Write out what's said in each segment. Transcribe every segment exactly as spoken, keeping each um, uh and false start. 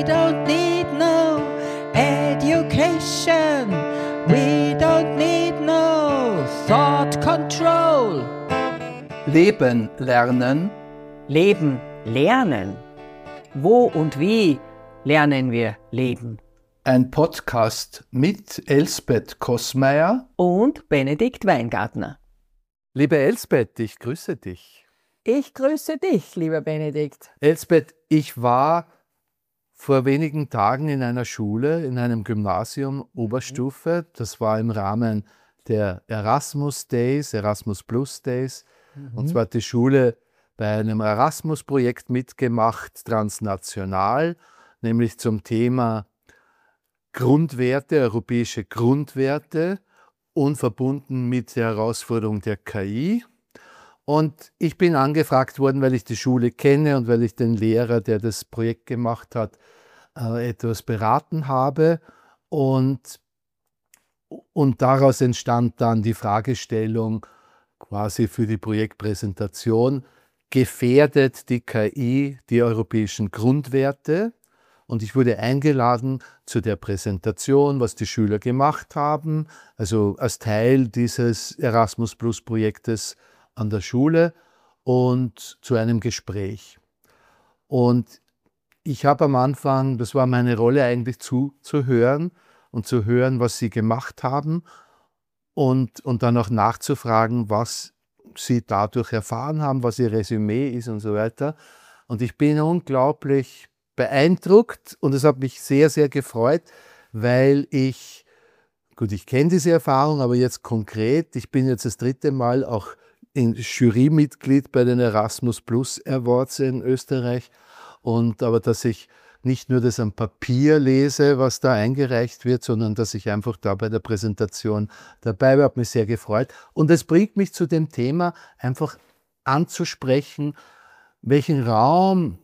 don't need no education. We don't need no thought control. Leben lernen. Leben lernen. Wo und wie lernen wir leben? Ein Podcast mit Elsbeth Kossmeier Und Benedikt Weingartner. Liebe Elsbeth, ich grüße dich. Ich grüße dich, lieber Benedikt. Elsbeth, ich war vor wenigen Tagen in einer Schule, in einem Gymnasium Oberstufe. Das war im Rahmen der Erasmus Days, Erasmus Plus Days. Mhm. Und zwar hat die Schule bei einem Erasmus-Projekt mitgemacht, transnational, nämlich zum Thema Grundwerte, europäische Grundwerte und verbunden mit der Herausforderung der K I. Und ich bin angefragt worden, weil ich die Schule kenne und weil ich den Lehrer, der das Projekt gemacht hat, äh, etwas beraten habe. Und, und daraus entstand dann die Fragestellung quasi für die Projektpräsentation: Gefährdet die K I die europäischen Grundwerte? Und ich wurde eingeladen zu der Präsentation, was die Schüler gemacht haben, also als Teil dieses Erasmus-Plus-Projektes an der Schule, und zu einem Gespräch. Und ich habe am Anfang, das war meine Rolle eigentlich, zuzuhören und zu hören, was sie gemacht haben und, und dann auch nachzufragen, was sie dadurch erfahren haben, was ihr Resümee ist und so weiter. Und ich bin unglaublich beeindruckt und es hat mich sehr, sehr gefreut, weil ich, gut, ich kenne diese Erfahrung, aber jetzt konkret, ich bin jetzt das dritte Mal auch in Jurymitglied bei den Erasmus Plus Awards in Österreich, und aber dass ich nicht nur das am Papier lese, was da eingereicht wird, sondern dass ich einfach da bei der Präsentation dabei war, hat mich sehr gefreut. Und es bringt mich zu dem Thema, einfach anzusprechen, welchen Raum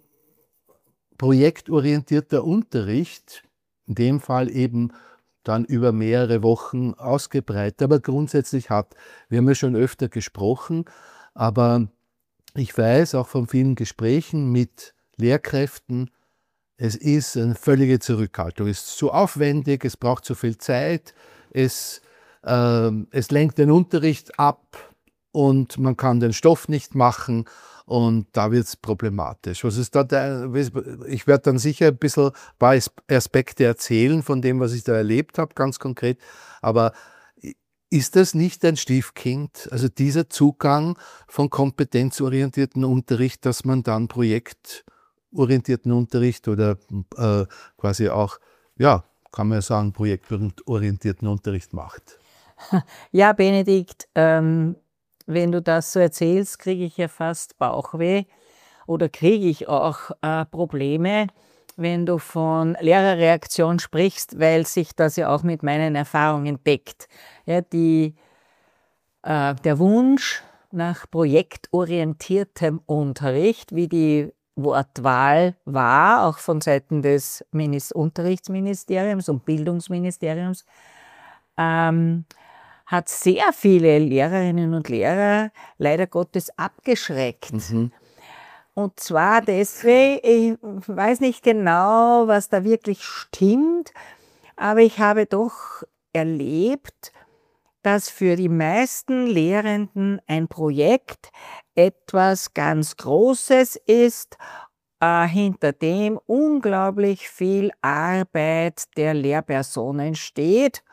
projektorientierter Unterricht, in dem Fall eben dann über mehrere Wochen ausgebreitet, aber grundsätzlich hat. Wir haben ja schon öfter gesprochen, aber ich weiß auch von vielen Gesprächen mit Lehrkräften, es ist eine völlige Zurückhaltung. Es ist zu aufwendig, es braucht zu viel Zeit, es, äh, es lenkt den Unterricht ab und man kann den Stoff nicht machen. Und da wird es problematisch. Was ist da der, ich werde dann sicher ein bisschen ein paar Aspekte erzählen von dem, was ich da erlebt habe, ganz konkret. Aber ist das nicht ein Stiefkind, also dieser Zugang von kompetenzorientierten Unterricht, dass man dann projektorientierten Unterricht oder äh, quasi auch, ja, kann man ja sagen, projektorientierten Unterricht macht? Ja, Benedikt, ähm, wenn du das so erzählst, kriege ich ja fast Bauchweh oder kriege ich auch äh, Probleme, wenn du von Lehrerreaktion sprichst, weil sich das ja auch mit meinen Erfahrungen deckt. Ja, die, äh, der Wunsch nach projektorientiertem Unterricht, wie die Wortwahl war, auch von Seiten des Minis- Unterrichtsministeriums und Bildungsministeriums, ähm, hat sehr viele Lehrerinnen und Lehrer leider Gottes abgeschreckt. Mhm. Und zwar deswegen, ich weiß nicht genau, was da wirklich stimmt, aber ich habe doch erlebt, dass für die meisten Lehrenden ein Projekt etwas ganz Großes ist, äh, hinter dem unglaublich viel Arbeit der Lehrpersonen steht.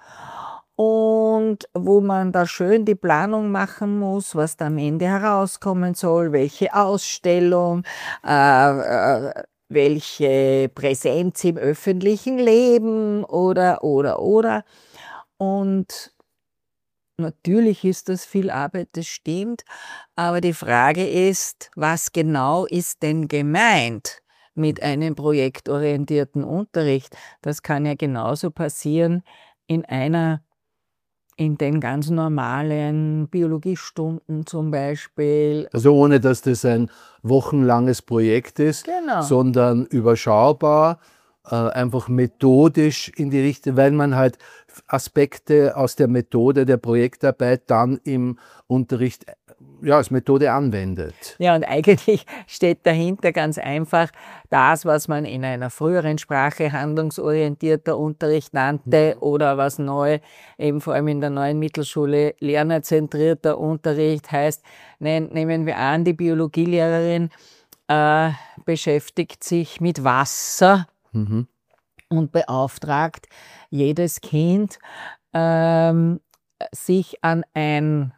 Und wo man da schön die Planung machen muss, was da am Ende herauskommen soll, welche Ausstellung, äh, äh, welche Präsenz im öffentlichen Leben oder, oder, oder. Und natürlich ist das viel Arbeit, das stimmt, aber die Frage ist, was genau ist denn gemeint mit einem projektorientierten Unterricht? Das kann ja genauso passieren in einer in den ganz normalen Biologiestunden zum Beispiel. Also ohne, dass das ein wochenlanges Projekt ist, genau. sondern überschaubar, äh, einfach methodisch in die Richtung, weil man halt Aspekte aus der Methode der Projektarbeit dann im Unterricht ja, als Methode anwendet. Ja, und eigentlich steht dahinter ganz einfach das, was man in einer früheren Sprache handlungsorientierter Unterricht nannte oder was neu, eben vor allem in der neuen Mittelschule, lernerzentrierter Unterricht heißt. Nehmen wir an, die Biologielehrerin äh, beschäftigt sich mit Wasser Mhm. und beauftragt jedes Kind, ähm, sich an ein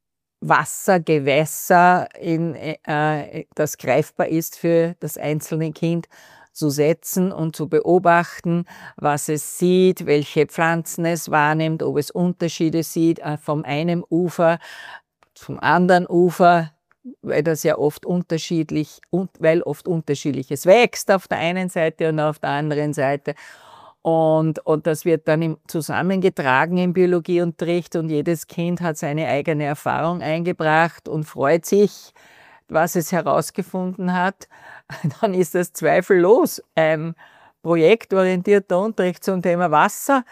Wassergewässer, in, äh, das greifbar ist für das einzelne Kind, zu setzen und zu beobachten, was es sieht, welche Pflanzen es wahrnimmt, ob es Unterschiede sieht äh, vom einen Ufer zum anderen Ufer, weil das ja oft unterschiedlich, und weil oft unterschiedliches wächst auf der einen Seite und auf der anderen Seite. Und, und das wird dann im, zusammengetragen im Biologieunterricht und jedes Kind hat seine eigene Erfahrung eingebracht und freut sich, was es herausgefunden hat. Dann ist das zweifellos ein projektorientierter Unterricht zum Thema Wasser.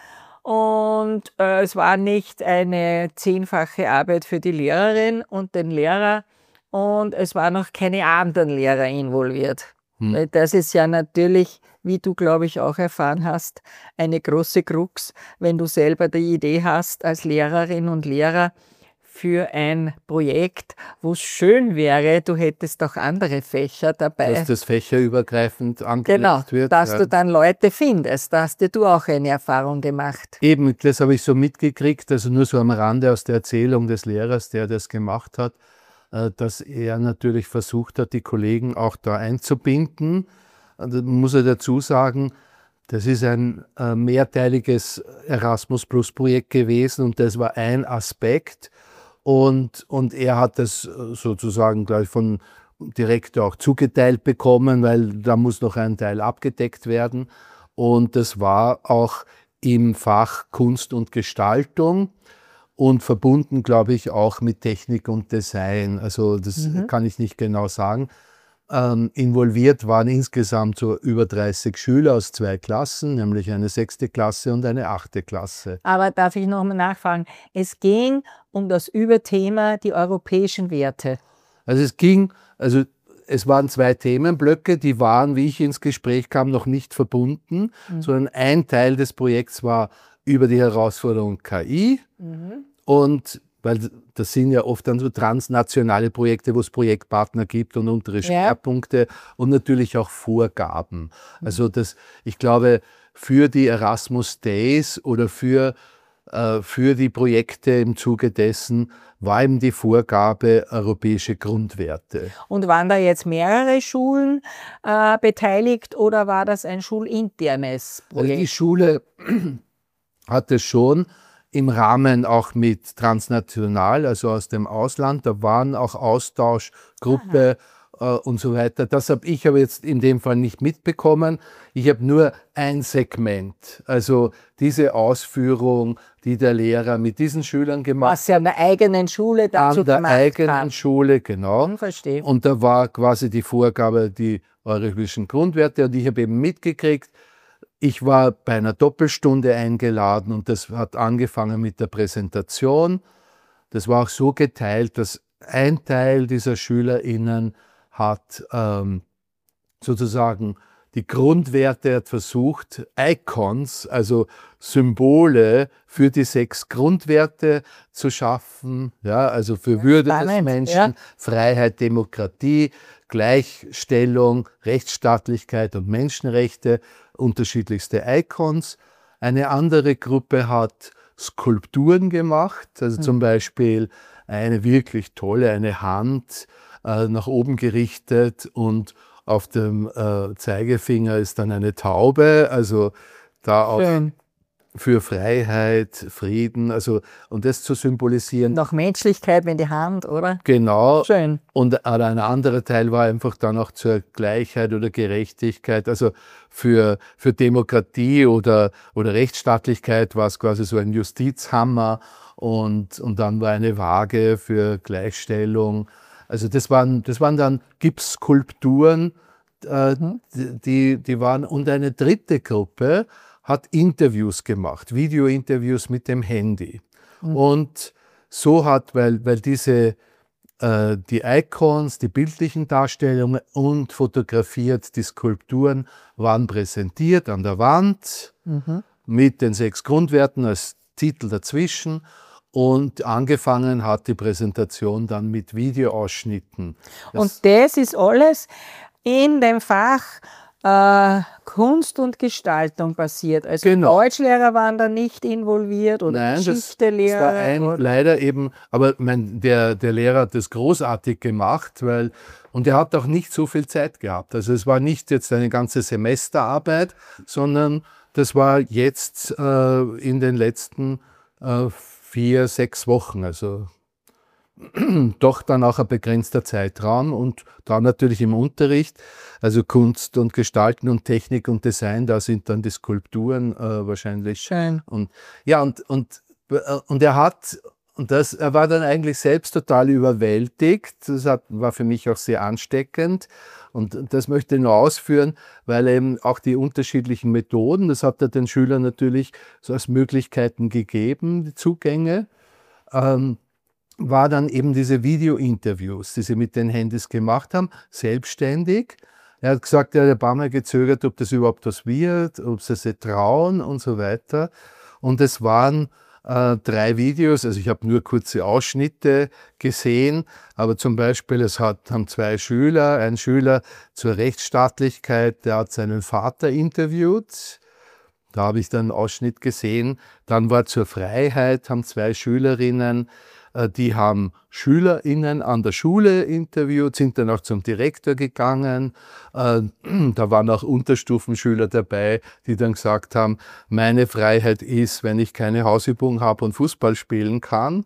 Und äh, es war nicht eine zehnfache Arbeit für die Lehrerin und den Lehrer und es waren noch keine anderen Lehrer involviert. Hm. Weil das ist ja natürlich, wie du, glaube ich, auch erfahren hast, eine große Krux, wenn du selber die Idee hast, als Lehrerin und Lehrer für ein Projekt, wo es schön wäre, du hättest auch andere Fächer dabei. Dass das fächerübergreifend angelegt Genau, wird. dass ja. du dann Leute findest. Da hast dir du auch eine Erfahrung gemacht. Eben, das habe ich so mitgekriegt, also nur so am Rande aus der Erzählung des Lehrers, der das gemacht hat, äh, dass er natürlich versucht hat, die Kollegen auch da einzubinden. Und da muss er dazu sagen, das ist ein äh, mehrteiliges Erasmus-Plus-Projekt gewesen und das war ein Aspekt. Und, und er hat das sozusagen gleich von Direktor auch zugeteilt bekommen, weil da muss noch ein Teil abgedeckt werden. Und das war auch im Fach Kunst und Gestaltung und verbunden, glaube ich, auch mit Technik und Design. Also das Mhm. kann ich nicht genau sagen. Ähm, involviert waren insgesamt so über dreißig Schüler aus zwei Klassen, nämlich eine sechste Klasse und eine achte Klasse. Aber darf ich noch mal nachfragen? Es ging um das Überthema die europäischen Werte. Also es ging, also es waren zwei Themenblöcke, die waren, wie ich ins Gespräch kam, noch nicht verbunden, Mhm. sondern ein Teil des Projekts war über die Herausforderung K I Mhm. und weil das sind ja oft dann so transnationale Projekte, wo es Projektpartner gibt und untere Ja. Schwerpunkte und natürlich auch Vorgaben. Also das, ich glaube, für die Erasmus Days oder für, äh, für die Projekte im Zuge dessen war eben die Vorgabe europäische Grundwerte. Und waren da jetzt mehrere Schulen äh, beteiligt oder war das ein schulinternes Also die Projekt? Schule hat es schon im Rahmen auch mit transnational, also aus dem Ausland, da waren auch Austauschgruppe äh, und so weiter. Das habe ich aber jetzt in dem Fall nicht mitbekommen. Ich habe nur ein Segment, also diese Ausführung, die der Lehrer mit diesen Schülern gemacht Was ja an der eigenen Schule dazu an der gemacht eigenen hat. Schule, genau. Hm, verstehe. Und da war quasi die Vorgabe, die europäischen Grundwerte. Und ich habe eben mitgekriegt, ich war bei einer Doppelstunde eingeladen und das hat angefangen mit der Präsentation. Das war auch so geteilt, dass ein Teil dieser SchülerInnen hat ähm, sozusagen die Grundwerte hat versucht, Icons, also Symbole für die sechs Grundwerte zu schaffen, ja, also für Würde des spannend, Menschen, ja. Freiheit, Demokratie, Gleichstellung, Rechtsstaatlichkeit und Menschenrechte, unterschiedlichste Icons. Eine andere Gruppe hat Skulpturen gemacht, also zum Beispiel eine wirklich tolle, eine Hand äh, nach oben gerichtet und auf dem äh, Zeigefinger ist dann eine Taube, also da auch Schön. für Freiheit, Frieden, also und das zu symbolisieren. Noch Menschlichkeit in die Hand, oder? Genau. Schön. Und ein anderer Teil war einfach dann auch zur Gleichheit oder Gerechtigkeit, also für, für Demokratie oder, oder Rechtsstaatlichkeit war es quasi so ein Justizhammer und, und dann war eine Waage für Gleichstellung. Also das waren, das waren dann Gipsskulpturen, äh, die, die waren, und eine dritte Gruppe hat Interviews gemacht, Videointerviews mit dem Handy. Und so hat, weil, weil diese äh, die Icons, die bildlichen Darstellungen und fotografiert die Skulpturen waren präsentiert an der Wand Mhm. mit den sechs Grundwerten als Titel dazwischen. Und angefangen hat die Präsentation dann mit Videoausschnitten. Das Und das ist alles in dem Fach äh, Kunst und Gestaltung passiert. Also Genau. Deutschlehrer waren da nicht involviert oder Nein, das, das Geschichtelehrer. war ein, oder- leider eben, aber mein, der, der Lehrer hat das großartig gemacht, weil, und er hat auch nicht so viel Zeit gehabt. Also es war nicht jetzt eine ganze Semesterarbeit, sondern das war jetzt äh, in den letzten äh, vier, sechs Wochen, also doch dann auch ein begrenzter Zeitraum und da natürlich im Unterricht, also Kunst und Gestalten und Technik und Design, da sind dann die Skulpturen äh, wahrscheinlich. Schön. Und ja, und, und, äh, und er hat, und das, er war dann eigentlich selbst total überwältigt, das hat, war für mich auch sehr ansteckend und das möchte ich nur ausführen, weil eben auch die unterschiedlichen Methoden, das hat er den Schülern natürlich so als Möglichkeiten gegeben, die Zugänge, ähm, war dann eben diese Video-Interviews, die sie mit den Handys gemacht haben, selbstständig. Er hat gesagt, er hat ein paar Mal gezögert, ob das überhaupt was wird, ob sie sich trauen und so weiter. Und es waren äh, drei Videos, also ich habe nur kurze Ausschnitte gesehen, aber zum Beispiel, es hat, haben zwei Schüler, ein Schüler zur Rechtsstaatlichkeit, der hat seinen Vater interviewt. Da habe ich dann einen Ausschnitt gesehen. Dann war zur Freiheit, haben zwei Schülerinnen, die haben SchülerInnen an der Schule interviewt, sind dann auch zum Direktor gegangen. Da waren auch Unterstufenschüler dabei, die dann gesagt haben, meine Freiheit ist, wenn ich keine Hausübung habe und Fußball spielen kann.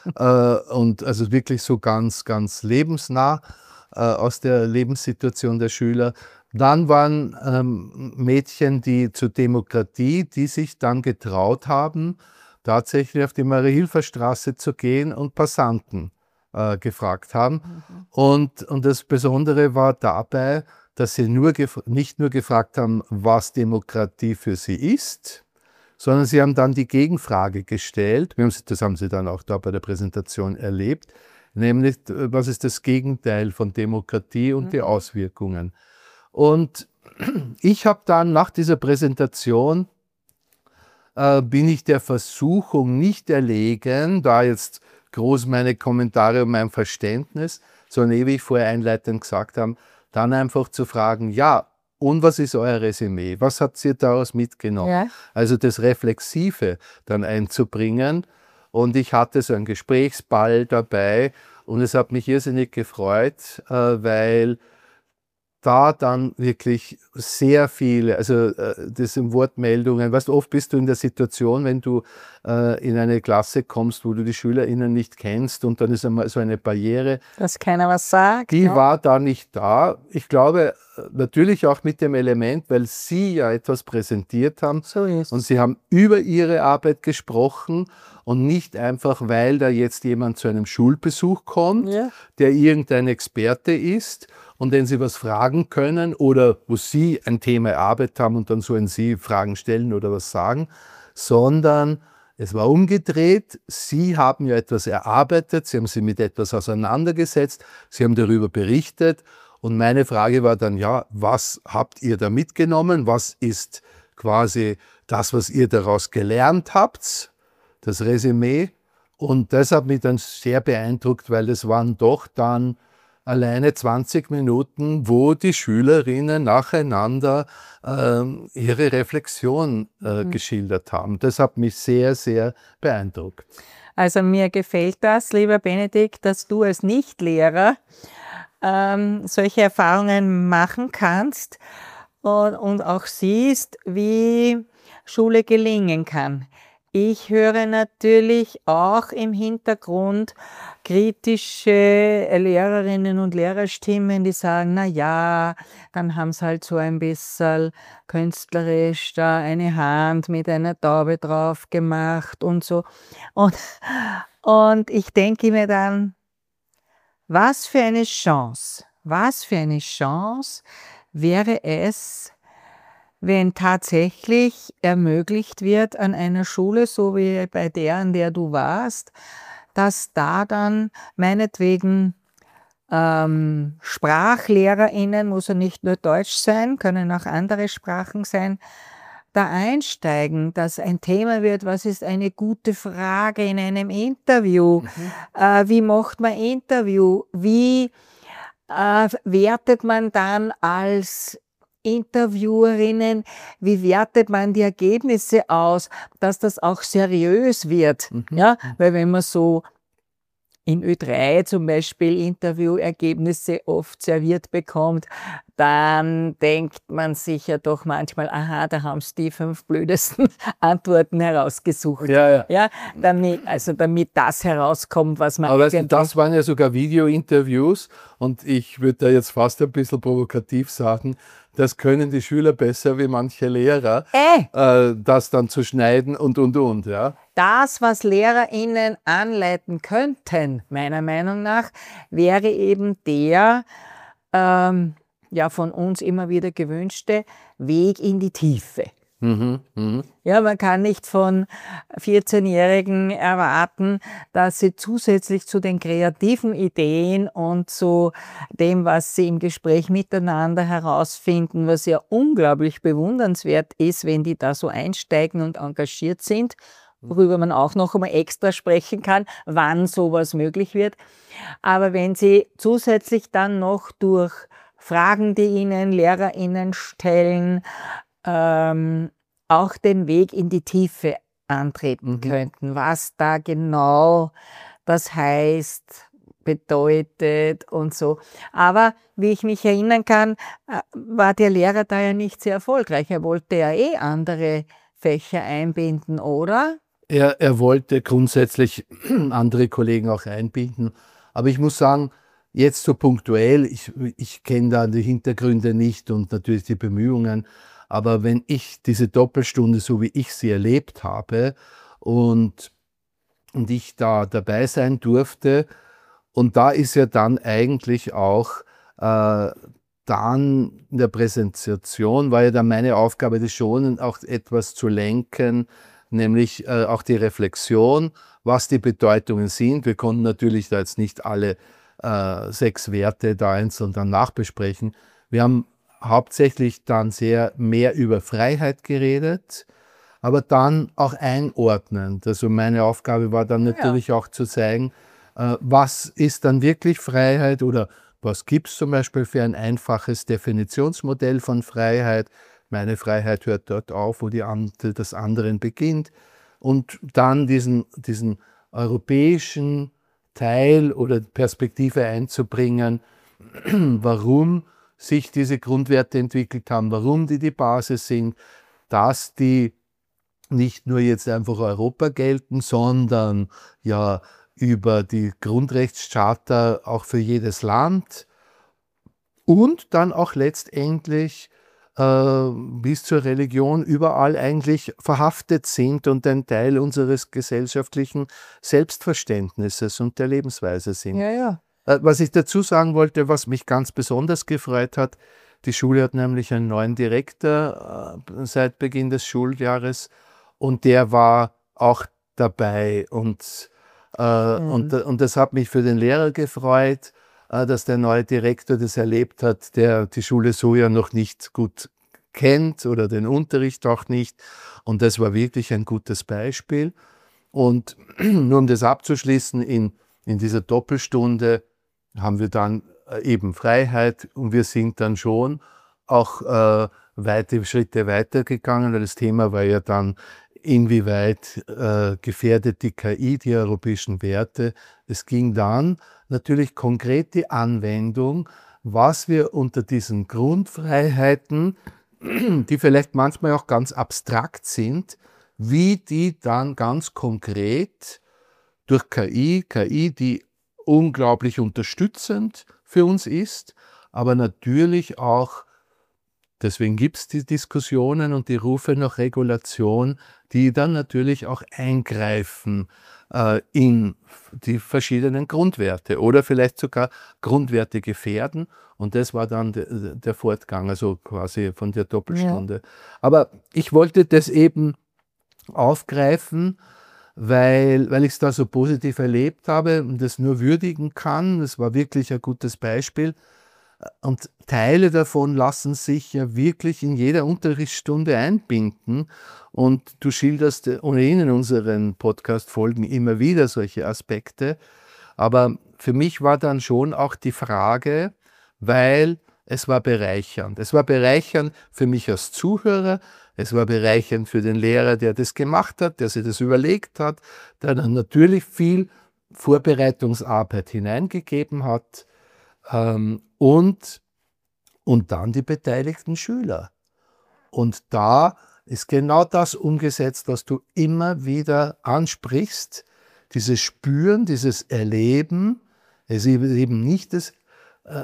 Und also wirklich so ganz, ganz lebensnah aus der Lebenssituation der Schüler. Dann waren ähm, Mädchen, die zur Demokratie, die sich dann getraut haben, tatsächlich auf die Marie-Hilfer-Straße zu gehen und Passanten äh, gefragt haben. Mhm. Und, und das Besondere war dabei, dass sie nur nicht nur gefragt haben, was Demokratie für sie ist, sondern sie haben dann die Gegenfrage gestellt, das haben sie dann auch da bei der Präsentation erlebt, nämlich, was ist das Gegenteil von Demokratie und mhm. die Auswirkungen. Und ich habe dann nach dieser Präsentation äh, bin ich der Versuchung nicht erlegen, da jetzt groß meine Kommentare und mein Verständnis, sondern wie ich vorher einleitend gesagt habe, dann einfach zu fragen, ja, und was ist euer Resümee? Was habt ihr daraus mitgenommen? Ja. Also das Reflexive dann einzubringen. Und ich hatte so einen Gesprächsball dabei und es hat mich irrsinnig gefreut, äh, weil da dann wirklich sehr viele, also äh, das sind Wortmeldungen, weißt du, oft bist du in der Situation, wenn du äh, in eine Klasse kommst, wo du die SchülerInnen nicht kennst und dann ist einmal so eine Barriere. Dass keiner was sagt. Die ja. war da nicht da. Ich glaube, natürlich auch mit dem Element, weil sie ja etwas präsentiert haben. So ist. Und sie haben über ihre Arbeit gesprochen und nicht einfach, weil da jetzt jemand zu einem Schulbesuch kommt, ja. der irgendein Experte ist und den sie was fragen können oder wo sie ein Thema erarbeitet haben und dann sollen sie Fragen stellen oder was sagen, sondern es war umgedreht. Sie haben ja etwas erarbeitet, sie haben sich mit etwas auseinandergesetzt, sie haben darüber berichtet und meine Frage war dann, ja, was habt ihr da mitgenommen? Was ist quasi das, was ihr daraus gelernt habt? Das Resümee. Und das hat mich dann sehr beeindruckt, weil es waren doch dann alleine zwanzig Minuten, wo die Schülerinnen nacheinander äh, ihre Reflexion äh, mhm. geschildert haben. Das hat mich sehr, sehr beeindruckt. Also mir gefällt das, lieber Benedikt, dass du als Nichtlehrer ähm, solche Erfahrungen machen kannst und, und auch siehst, wie Schule gelingen kann. Ich höre natürlich auch im Hintergrund kritische Lehrerinnen und Lehrerstimmen, die sagen, na ja, dann haben sie halt so ein bisschen künstlerisch da eine Hand mit einer Taube drauf gemacht und so. Und, und ich denke mir dann, was für eine Chance, was für eine Chance wäre es, wenn tatsächlich ermöglicht wird an einer Schule, so wie bei der, an der du warst, dass da dann meinetwegen ähm, SprachlehrerInnen, muss ja nicht nur Deutsch sein, können auch andere Sprachen sein, da einsteigen, dass ein Thema wird, was ist eine gute Frage in einem Interview, Mhm. äh, wie macht man Interview, wie äh, wertet man dann als Interviewerinnen, wie wertet man die Ergebnisse aus, dass das auch seriös wird. Mhm. Ja? Weil wenn man so in Ö drei zum Beispiel Interviewergebnisse oft serviert bekommt, dann denkt man sich ja doch manchmal, aha, da haben sie die fünf blödesten Antworten herausgesucht. Ja, ja. Ja, damit, also damit das herauskommt, was man Aber weißt du, irgendwie- das waren ja sogar Video-Interviews und ich würde da jetzt fast ein bisschen provokativ sagen, das können die Schüler besser wie manche Lehrer, Äh, äh, das dann zu schneiden und, und, und, ja. das, was LehrerInnen anleiten könnten, meiner Meinung nach, wäre eben der ähm, ja von uns immer wieder gewünschte Weg in die Tiefe. Mhm, mhm. Ja, man kann nicht von vierzehnjährigen erwarten, dass sie zusätzlich zu den kreativen Ideen und zu dem, was sie im Gespräch miteinander herausfinden, was ja unglaublich bewundernswert ist, wenn die da so einsteigen und engagiert sind, worüber man auch noch einmal extra sprechen kann, wann sowas möglich wird. Aber wenn sie zusätzlich dann noch durch Fragen, die ihnen LehrerInnen stellen, ähm, auch den Weg in die Tiefe antreten Mhm. könnten, was da genau das heißt, bedeutet und so. Aber wie ich mich erinnern kann, äh, war der Lehrer da ja nicht sehr erfolgreich. Er wollte ja eh andere Fächer einbinden, oder? Er, er wollte grundsätzlich andere Kollegen auch einbinden. Aber ich muss sagen, jetzt so punktuell, ich, ich kenne da die Hintergründe nicht und natürlich die Bemühungen, aber wenn ich diese Doppelstunde, so wie ich sie erlebt habe und, und ich da dabei sein durfte, und da ist ja dann eigentlich auch äh, dann in der Präsentation, war ja dann meine Aufgabe, das schon auch etwas zu lenken, nämlich äh, auch die Reflexion, was die Bedeutungen sind. Wir konnten natürlich da jetzt nicht alle äh, sechs Werte da einzeln dann nachbesprechen. Wir haben hauptsächlich dann sehr mehr über Freiheit geredet, aber dann auch einordnend. Also meine Aufgabe war dann natürlich auch zu zeigen, äh, was ist dann wirklich Freiheit oder was gibt es zum Beispiel für ein einfaches Definitionsmodell von Freiheit. Meine Freiheit hört dort auf, wo die andere, das anderen beginnt. Und dann diesen, diesen europäischen Teil oder Perspektive einzubringen, warum sich diese Grundwerte entwickelt haben, warum die die Basis sind, dass die nicht nur jetzt einfach Europa gelten, sondern ja über die Grundrechtscharta auch für jedes Land und dann auch letztendlich äh, bis zur Religion überall eigentlich verhaftet sind und ein Teil unseres gesellschaftlichen Selbstverständnisses und der Lebensweise sind. Ja, ja. Äh, Was ich dazu sagen wollte, was mich ganz besonders gefreut hat, die Schule hat nämlich einen neuen Direktor äh, seit Beginn des Schuljahres und der war auch dabei und, äh, Mhm. und, und das hat mich für den Lehrer gefreut, äh, dass der neue Direktor das erlebt hat, der die Schule so ja noch nicht gut kennt oder den Unterricht auch nicht und das war wirklich ein gutes Beispiel. Und nur um das abzuschließen, in, in dieser Doppelstunde haben wir dann äh, eben Freiheit und wir sind dann schon auch äh, weite Schritte weitergegangen, weil das Thema war ja dann, inwieweit äh, gefährdet die K I die europäischen Werte. Es ging dann natürlich konkret die Anwendung, was wir unter diesen Grundfreiheiten, die vielleicht manchmal auch ganz abstrakt sind, wie die dann ganz konkret durch K I, K I, die unglaublich unterstützend für uns ist, aber natürlich auch, deswegen gibt es die Diskussionen und die Rufe nach Regulation, die dann natürlich auch eingreifen äh, in die verschiedenen Grundwerte oder vielleicht sogar Grundwerte gefährden. Und das war dann de, der Fortgang, also quasi von der Doppelstunde. Ja. Aber ich wollte das eben aufgreifen, weil, weil ich es da so positiv erlebt habe und das nur würdigen kann. Das war wirklich ein gutes Beispiel. Und Teile davon lassen sich ja wirklich in jeder Unterrichtsstunde einbinden. Und du schilderst ohnehin in unseren Podcast-Folgen immer wieder solche Aspekte. Aber für mich war dann schon auch die Frage, weil es war bereichernd. Es war bereichernd für mich als Zuhörer, es war bereichernd für den Lehrer, der das gemacht hat, der sich das überlegt hat, der dann natürlich viel Vorbereitungsarbeit hineingegeben hat. Ähm, und, und dann die beteiligten Schüler. Und da ist genau das umgesetzt, was du immer wieder ansprichst. Dieses Spüren, dieses Erleben, es ist eben nicht das äh,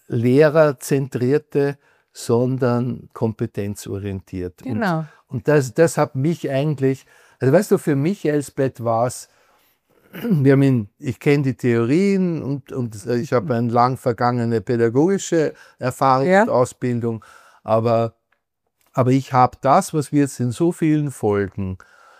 lehrerzentrierte, sondern kompetenzorientiert. Genau. Und, und das, das hat mich eigentlich, also weißt du, für mich, Elsbeth, war es, wir haben in, ich kenne die Theorien und, und ich habe eine lang vergangene pädagogische Erfahrung Ja. und Ausbildung, aber, aber ich habe das, was wir jetzt in so vielen Folgen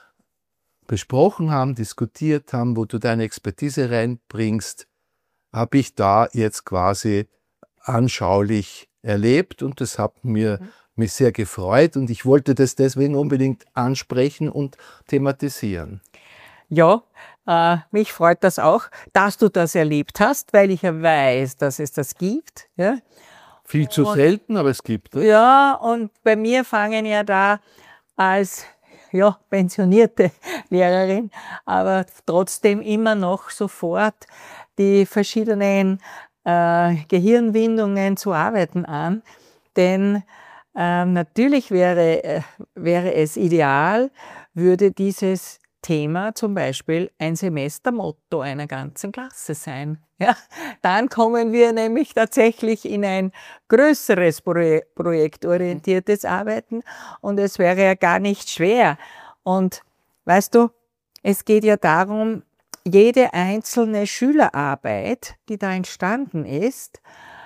besprochen haben, diskutiert haben, wo du deine Expertise reinbringst, habe ich da jetzt quasi anschaulich erlebt und das hat mir, mhm. mich sehr gefreut und ich wollte das deswegen unbedingt ansprechen und thematisieren. Ja, äh, mich freut das auch, dass du das erlebt hast, weil ich ja weiß, dass es das gibt. Ja? Viel zu und, selten, aber es gibt es. Ja, und bei mir fangen ja da als ja, pensionierte Lehrerin, aber trotzdem immer noch sofort die verschiedenen äh, Gehirnwindungen zu arbeiten an. Denn äh, natürlich wäre, äh, wäre es ideal, würde dieses Thema zum Beispiel ein Semestermotto einer ganzen Klasse sein. Ja, dann kommen wir nämlich tatsächlich in ein größeres Pro- projektorientiertes Arbeiten und es wäre ja gar nicht schwer. Und weißt du, es geht ja darum, jede einzelne Schülerarbeit, die da entstanden ist,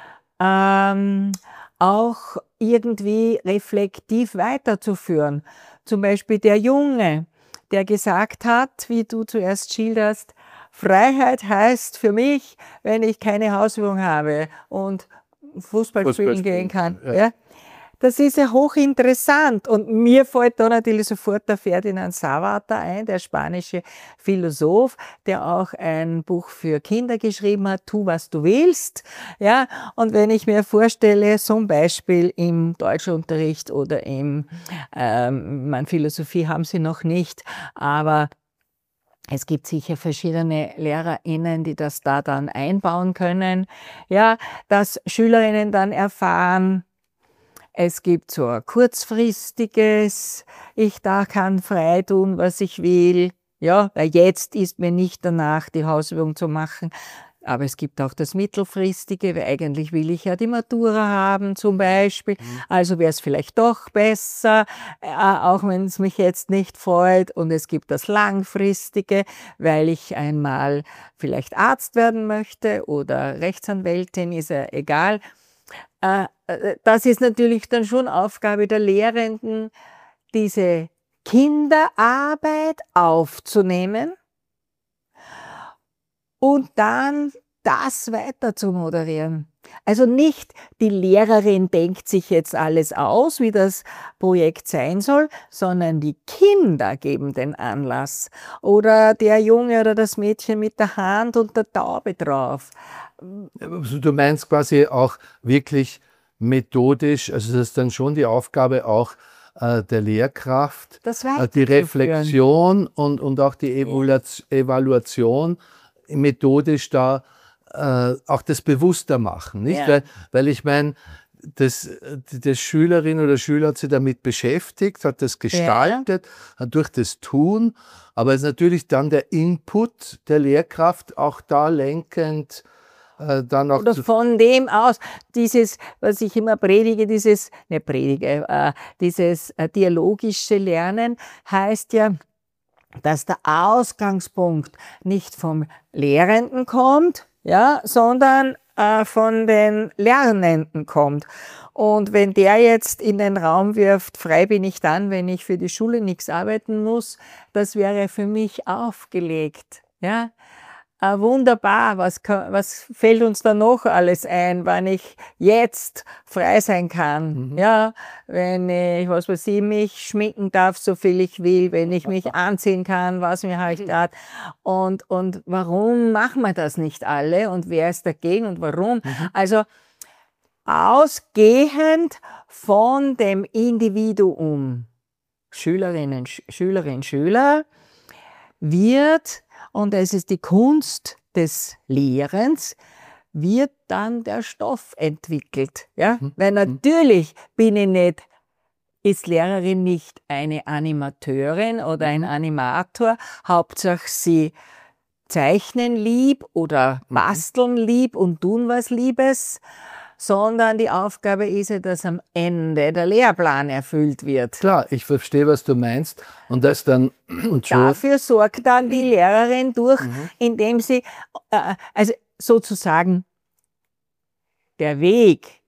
ähm, auch irgendwie reflektiv weiterzuführen. Zum Beispiel der Junge, der gesagt hat, wie du zuerst schilderst, Freiheit heißt für mich, wenn ich keine Hausübung habe und Fußball, Fußball spielen gehen kann. Ja. Ja. Das ist ja hochinteressant und mir fällt da natürlich sofort der Ferdinand Savata ein, der spanische Philosoph, der auch ein Buch für Kinder geschrieben hat, Tu, was du willst. Ja, und wenn ich mir vorstelle, zum Beispiel im Deutschunterricht oder im, ähm, meine Philosophie haben sie noch nicht, aber es gibt sicher verschiedene LehrerInnen, die das da dann einbauen können. Ja, dass SchülerInnen dann erfahren, es gibt so ein kurzfristiges, ich da kann frei tun, was ich will. Ja, weil jetzt ist mir nicht danach, die Hausübung zu machen. Aber es gibt auch das mittelfristige, weil eigentlich will ich ja die Matura haben zum Beispiel. Mhm. Also wäre es vielleicht doch besser, äh, auch wenn es mich jetzt nicht freut. Und es gibt das langfristige, weil ich einmal vielleicht Arzt werden möchte oder Rechtsanwältin, ist ja egal. Äh, das ist natürlich dann schon Aufgabe der Lehrenden, diese Kinderarbeit aufzunehmen und dann das weiter zu moderieren. Also nicht die Lehrerin denkt sich jetzt alles aus, wie das Projekt sein soll, sondern die Kinder geben den Anlass. Oder der Junge oder das Mädchen mit der Hand und der Taube drauf. Also du meinst quasi auch wirklich methodisch, also das ist dann schon die Aufgabe auch äh, der Lehrkraft, das äh, die Reflexion und, und auch die Evaluation, Evaluation methodisch da äh, auch das bewusster machen, nicht? Ja. Weil, weil ich meine, das, das Schülerin oder Schüler hat sich damit beschäftigt, hat das gestaltet, ja. hat durch das Tun, aber es ist natürlich dann der Input der Lehrkraft auch da lenkend, äh, dann auch oder von dem aus, dieses, was ich immer predige, dieses, ne predige, äh, dieses äh, dialogische Lernen heißt ja, dass der Ausgangspunkt nicht vom Lehrenden kommt, ja, sondern äh, von den Lernenden kommt. Und wenn der jetzt in den Raum wirft, frei bin ich dann, wenn ich für die Schule nichts arbeiten muss, das wäre für mich aufgelegt. Ja? Äh, wunderbar, was, kann, was fällt uns da noch alles ein, wenn ich jetzt frei sein kann? Mhm. Ja, wenn ich, was weiß ich, mich schminken darf, so viel ich will, wenn ich mich anziehen kann, was mir halt gerade. Und, und warum machen wir das nicht alle? Und wer ist dagegen und warum? Mhm. Also, ausgehend von dem Individuum, Schülerinnen, Schülerinnen, Schüler, wird, und es ist die Kunst des Lehrens, wird dann der Stoff entwickelt. Ja? Mhm. Weil natürlich bin ich nicht, ist Lehrerin nicht eine Animateurin oder ein Animator, Hauptsache sie zeichnen lieb oder basteln lieb und tun was Liebes, sondern die Aufgabe ist ja, dass am Ende der Lehrplan erfüllt wird. Klar, ich verstehe, was du meinst. Und das dann und dafür sorgt dann die Lehrerin durch, mhm. indem sie, äh, also sozusagen der Weg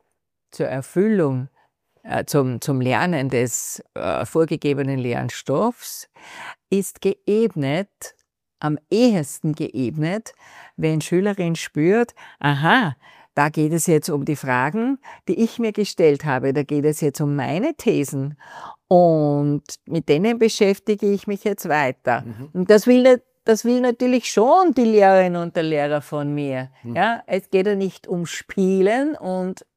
zur Erfüllung, äh, zum, zum Lernen des äh, vorgegebenen Lernstoffs ist geebnet, am ehesten geebnet, wenn Schülerin spürt, aha, da geht es jetzt um die Fragen, die ich mir gestellt habe. Da geht es jetzt um meine Thesen. Und mit denen beschäftige ich mich jetzt weiter. Mhm. Und das will, das will natürlich schon die Lehrerin und der Lehrer von mir. Mhm. Ja, es geht ja nicht um Spielen und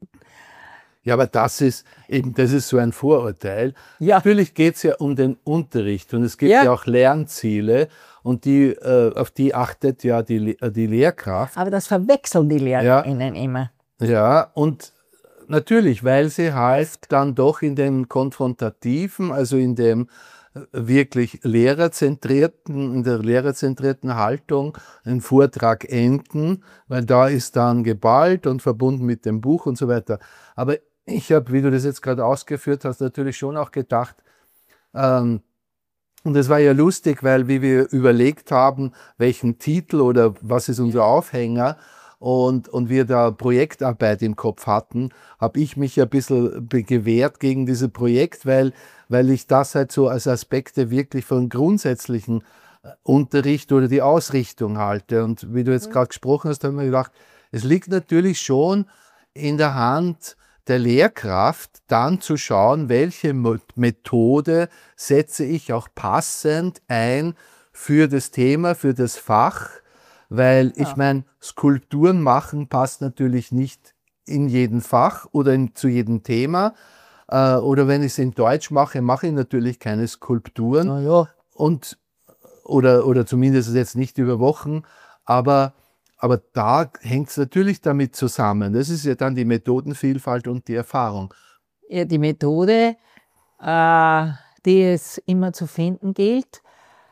ja, aber das ist eben, das ist so ein Vorurteil. Ja. Natürlich geht es ja um den Unterricht und es gibt ja, ja auch Lernziele und die, äh, auf die achtet ja die, die Lehrkraft. Aber das verwechseln die Lehrerinnen ja. immer. Ja, und natürlich, weil sie halt dann doch in dem Konfrontativen, also in dem wirklich lehrerzentrierten, in der lehrerzentrierten Haltung einen Vortrag enden, weil da ist dann geballt und verbunden mit dem Buch und so weiter. Aber ich habe, wie du das jetzt gerade ausgeführt hast, natürlich schon auch gedacht, ähm, und es war ja lustig, weil wie wir überlegt haben, welchen Titel oder was ist unser Aufhänger und, und wir da Projektarbeit im Kopf hatten, habe ich mich ein bisschen gewehrt gegen dieses Projekt, weil, weil ich das halt so als Aspekte wirklich von grundsätzlichen Unterricht oder die Ausrichtung halte. Und wie du jetzt gerade gesprochen hast, habe ich mir gedacht, es liegt natürlich schon in der Hand der Lehrkraft, dann zu schauen, welche Methode setze ich auch passend ein für das Thema, für das Fach, weil ja. ich meine, Skulpturen machen passt natürlich nicht in jedem Fach oder in, zu jedem Thema. Äh, oder wenn ich es in Deutsch mache, mache ich natürlich keine Skulpturen. Na ja. Und, oder, oder zumindest jetzt nicht über Wochen, aber Aber da hängt es natürlich damit zusammen. Das ist ja dann die Methodenvielfalt und die Erfahrung. Ja, die Methode, äh, die es immer zu finden gilt.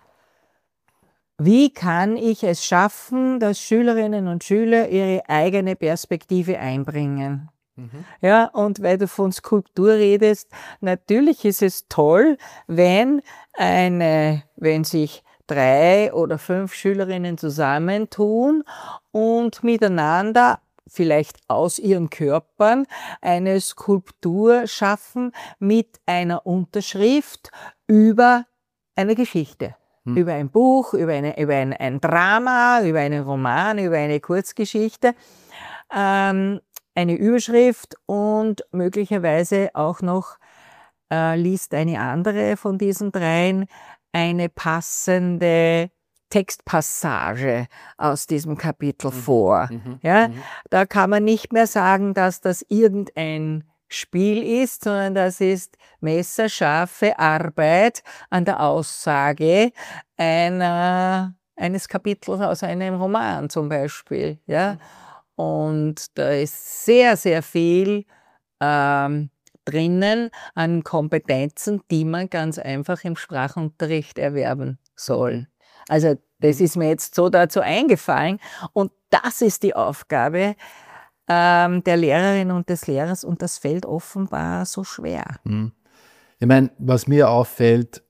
Wie kann ich es schaffen, dass Schülerinnen und Schüler ihre eigene Perspektive einbringen? Mhm. Ja, und weil du von Skulptur redest, natürlich ist es toll, wenn eine, wenn sich drei oder fünf Schülerinnen zusammentun und miteinander, vielleicht aus ihren Körpern, eine Skulptur schaffen mit einer Unterschrift über eine Geschichte. Hm. Über ein Buch, über, eine, über ein, ein Drama, über einen Roman, über eine Kurzgeschichte. Ähm, eine Überschrift und möglicherweise auch noch äh, liest eine andere von diesen dreien eine passende Textpassage aus diesem Kapitel mhm. vor. Mhm. Ja, mhm. Da kann man nicht mehr sagen, dass das irgendein Spiel ist, sondern das ist messerscharfe Arbeit an der Aussage einer, eines Kapitels aus einem Roman zum Beispiel. Ja, mhm. Und da ist sehr, sehr viel ähm, drinnen an Kompetenzen, die man ganz einfach im Sprachunterricht erwerben soll. Also das ist mir jetzt so dazu eingefallen und das ist die Aufgabe ähm, der Lehrerin und des Lehrers und das fällt offenbar so schwer. Ich meine, was mir auffällt,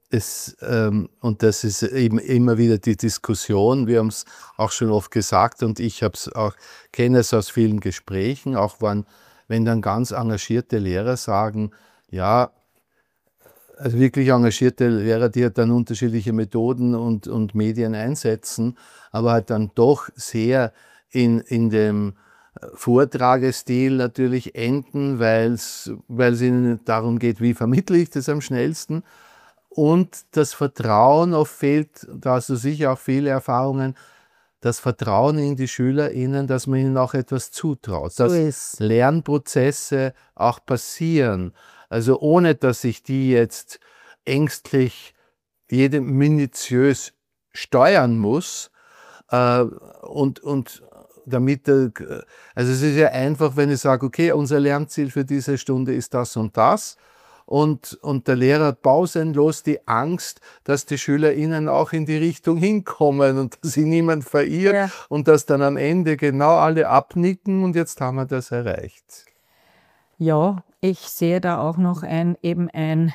es, ähm, und das ist eben immer wieder die Diskussion, wir haben es auch schon oft gesagt und ich habe es auch, kenne es aus vielen Gesprächen, auch wenn, wenn dann ganz engagierte Lehrer sagen, ja, also wirklich engagierte Lehrer, die halt dann unterschiedliche Methoden und, und Medien einsetzen, aber halt dann doch sehr in, in dem Vortragestil natürlich enden, weil es ihnen darum geht, wie vermittle ich das am schnellsten. Und das Vertrauen oft fehlt, da hast du sicher auch viele Erfahrungen, das Vertrauen in die SchülerInnen, dass man ihnen auch etwas zutraut, dass So ist. Lernprozesse auch passieren. Also ohne, dass ich die jetzt ängstlich jede minutiös steuern muss äh, und, und damit, äh, also es ist ja einfach, wenn ich sage, okay, unser Lernziel für diese Stunde ist das und das. Und, und der Lehrer hat pausenlos die Angst, dass die SchülerInnen auch in die Richtung hinkommen und dass sich niemand verirrt Ja. und dass dann am Ende genau alle abnicken und jetzt haben wir das erreicht. Ja, ich sehe da auch noch ein, eben ein,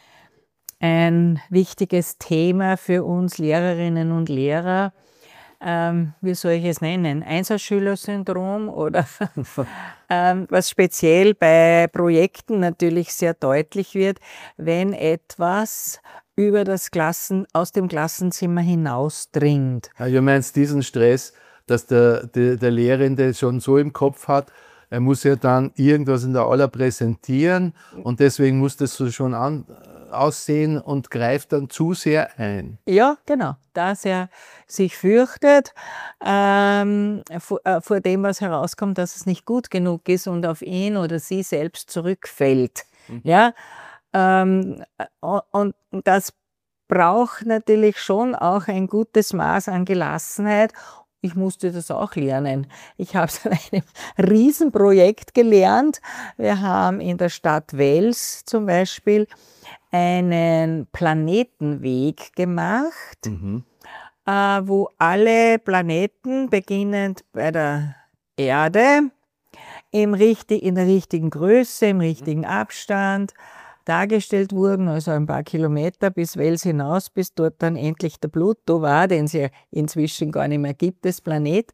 ein wichtiges Thema für uns Lehrerinnen und Lehrer. Ähm, wie soll ich es nennen? Einserschülersyndrom oder ähm, was speziell bei Projekten natürlich sehr deutlich wird, wenn etwas über das Klassen, aus dem Klassenzimmer hinausdringt. Ja, du meinst diesen Stress, dass der, der, der Lehrende schon so im Kopf hat, er muss ja dann irgendwas in der Aula präsentieren und deswegen muss das so schon an, aussehen und greift dann zu sehr ein. Ja, genau. Dass er sich fürchtet ähm, vor, äh, vor dem, was herauskommt, dass es nicht gut genug ist und auf ihn oder sie selbst zurückfällt. Mhm. Ja? Ähm, und das braucht natürlich schon auch ein gutes Maß an Gelassenheit. Ich musste das auch lernen. Ich habe es an einem Riesenprojekt gelernt. Wir haben in der Stadt Wels zum Beispiel einen Planetenweg gemacht, mhm. äh, wo alle Planeten, beginnend bei der Erde, im richtig, in der richtigen Größe, im richtigen Abstand dargestellt wurden, also ein paar Kilometer bis Wels hinaus, bis dort dann endlich der Pluto war, den es ja inzwischen gar nicht mehr gibt, das Planet.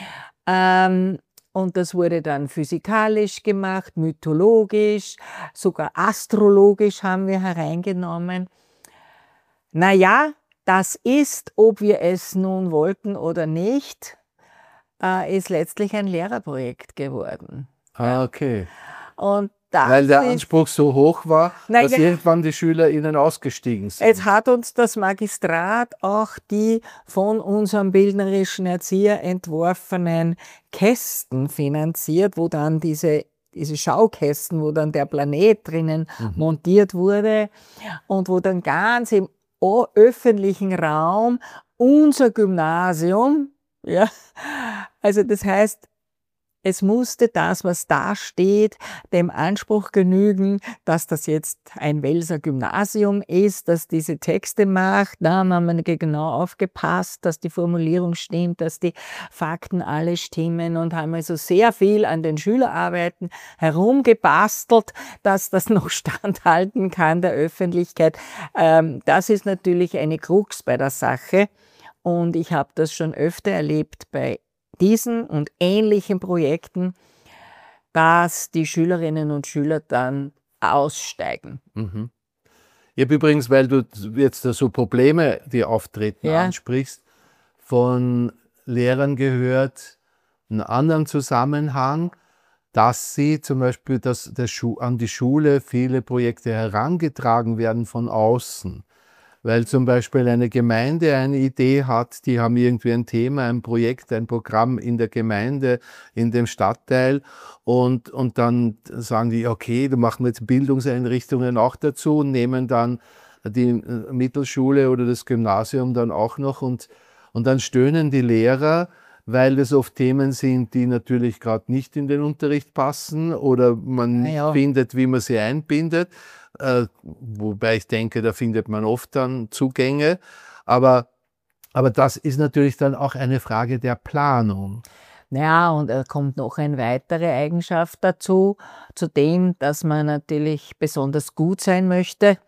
Ähm, und das wurde dann physikalisch gemacht, mythologisch, sogar astrologisch haben wir hereingenommen. Naja, das ist, ob wir es nun wollten oder nicht, äh, ist letztlich ein Lehrerprojekt geworden. Ah, okay. Und Das Weil der ist, Anspruch so hoch war, Na dass ja. irgendwann die SchülerInnen ausgestiegen sind. Jetzt hat uns das Magistrat auch die von unserem bildnerischen Erzieher entworfenen Kästen finanziert, wo dann diese, diese Schaukästen, wo dann der Planet drinnen mhm. montiert wurde und wo dann ganz im öffentlichen Raum unser Gymnasium, ja, also das heißt, es musste das, was da steht, dem Anspruch genügen, dass das jetzt ein Welser Gymnasium ist, das diese Texte macht. Da haben wir genau aufgepasst, dass die Formulierung stimmt, dass die Fakten alle stimmen und haben also sehr viel an den Schülerarbeiten herumgebastelt, dass das noch standhalten kann der Öffentlichkeit. Das ist natürlich eine Krux bei der Sache und ich habe das schon öfter erlebt bei diesen und ähnlichen Projekten, dass die Schülerinnen und Schüler dann aussteigen. Mhm. Ich habe übrigens, weil du jetzt so Probleme, die auftreten, ja. ansprichst, von Lehrern gehört, einen anderen Zusammenhang, dass sie zum Beispiel dass der Schu- an die Schule viele Projekte herangetragen werden von außen. Weil zum Beispiel eine Gemeinde eine Idee hat, die haben irgendwie ein Thema, ein Projekt, ein Programm in der Gemeinde, in dem Stadtteil und, und dann sagen die, okay, da machen wir jetzt Bildungseinrichtungen auch dazu und nehmen dann die Mittelschule oder das Gymnasium dann auch noch und, und dann stöhnen die Lehrer, weil das oft Themen sind, die natürlich gerade nicht in den Unterricht passen oder man nicht ja. findet, wie man sie einbindet. Äh, wobei ich denke, da findet man oft dann Zugänge. Aber, aber das ist natürlich dann auch eine Frage der Planung. Ja, und da kommt noch eine weitere Eigenschaft dazu, zu dem, dass man natürlich besonders gut sein möchte.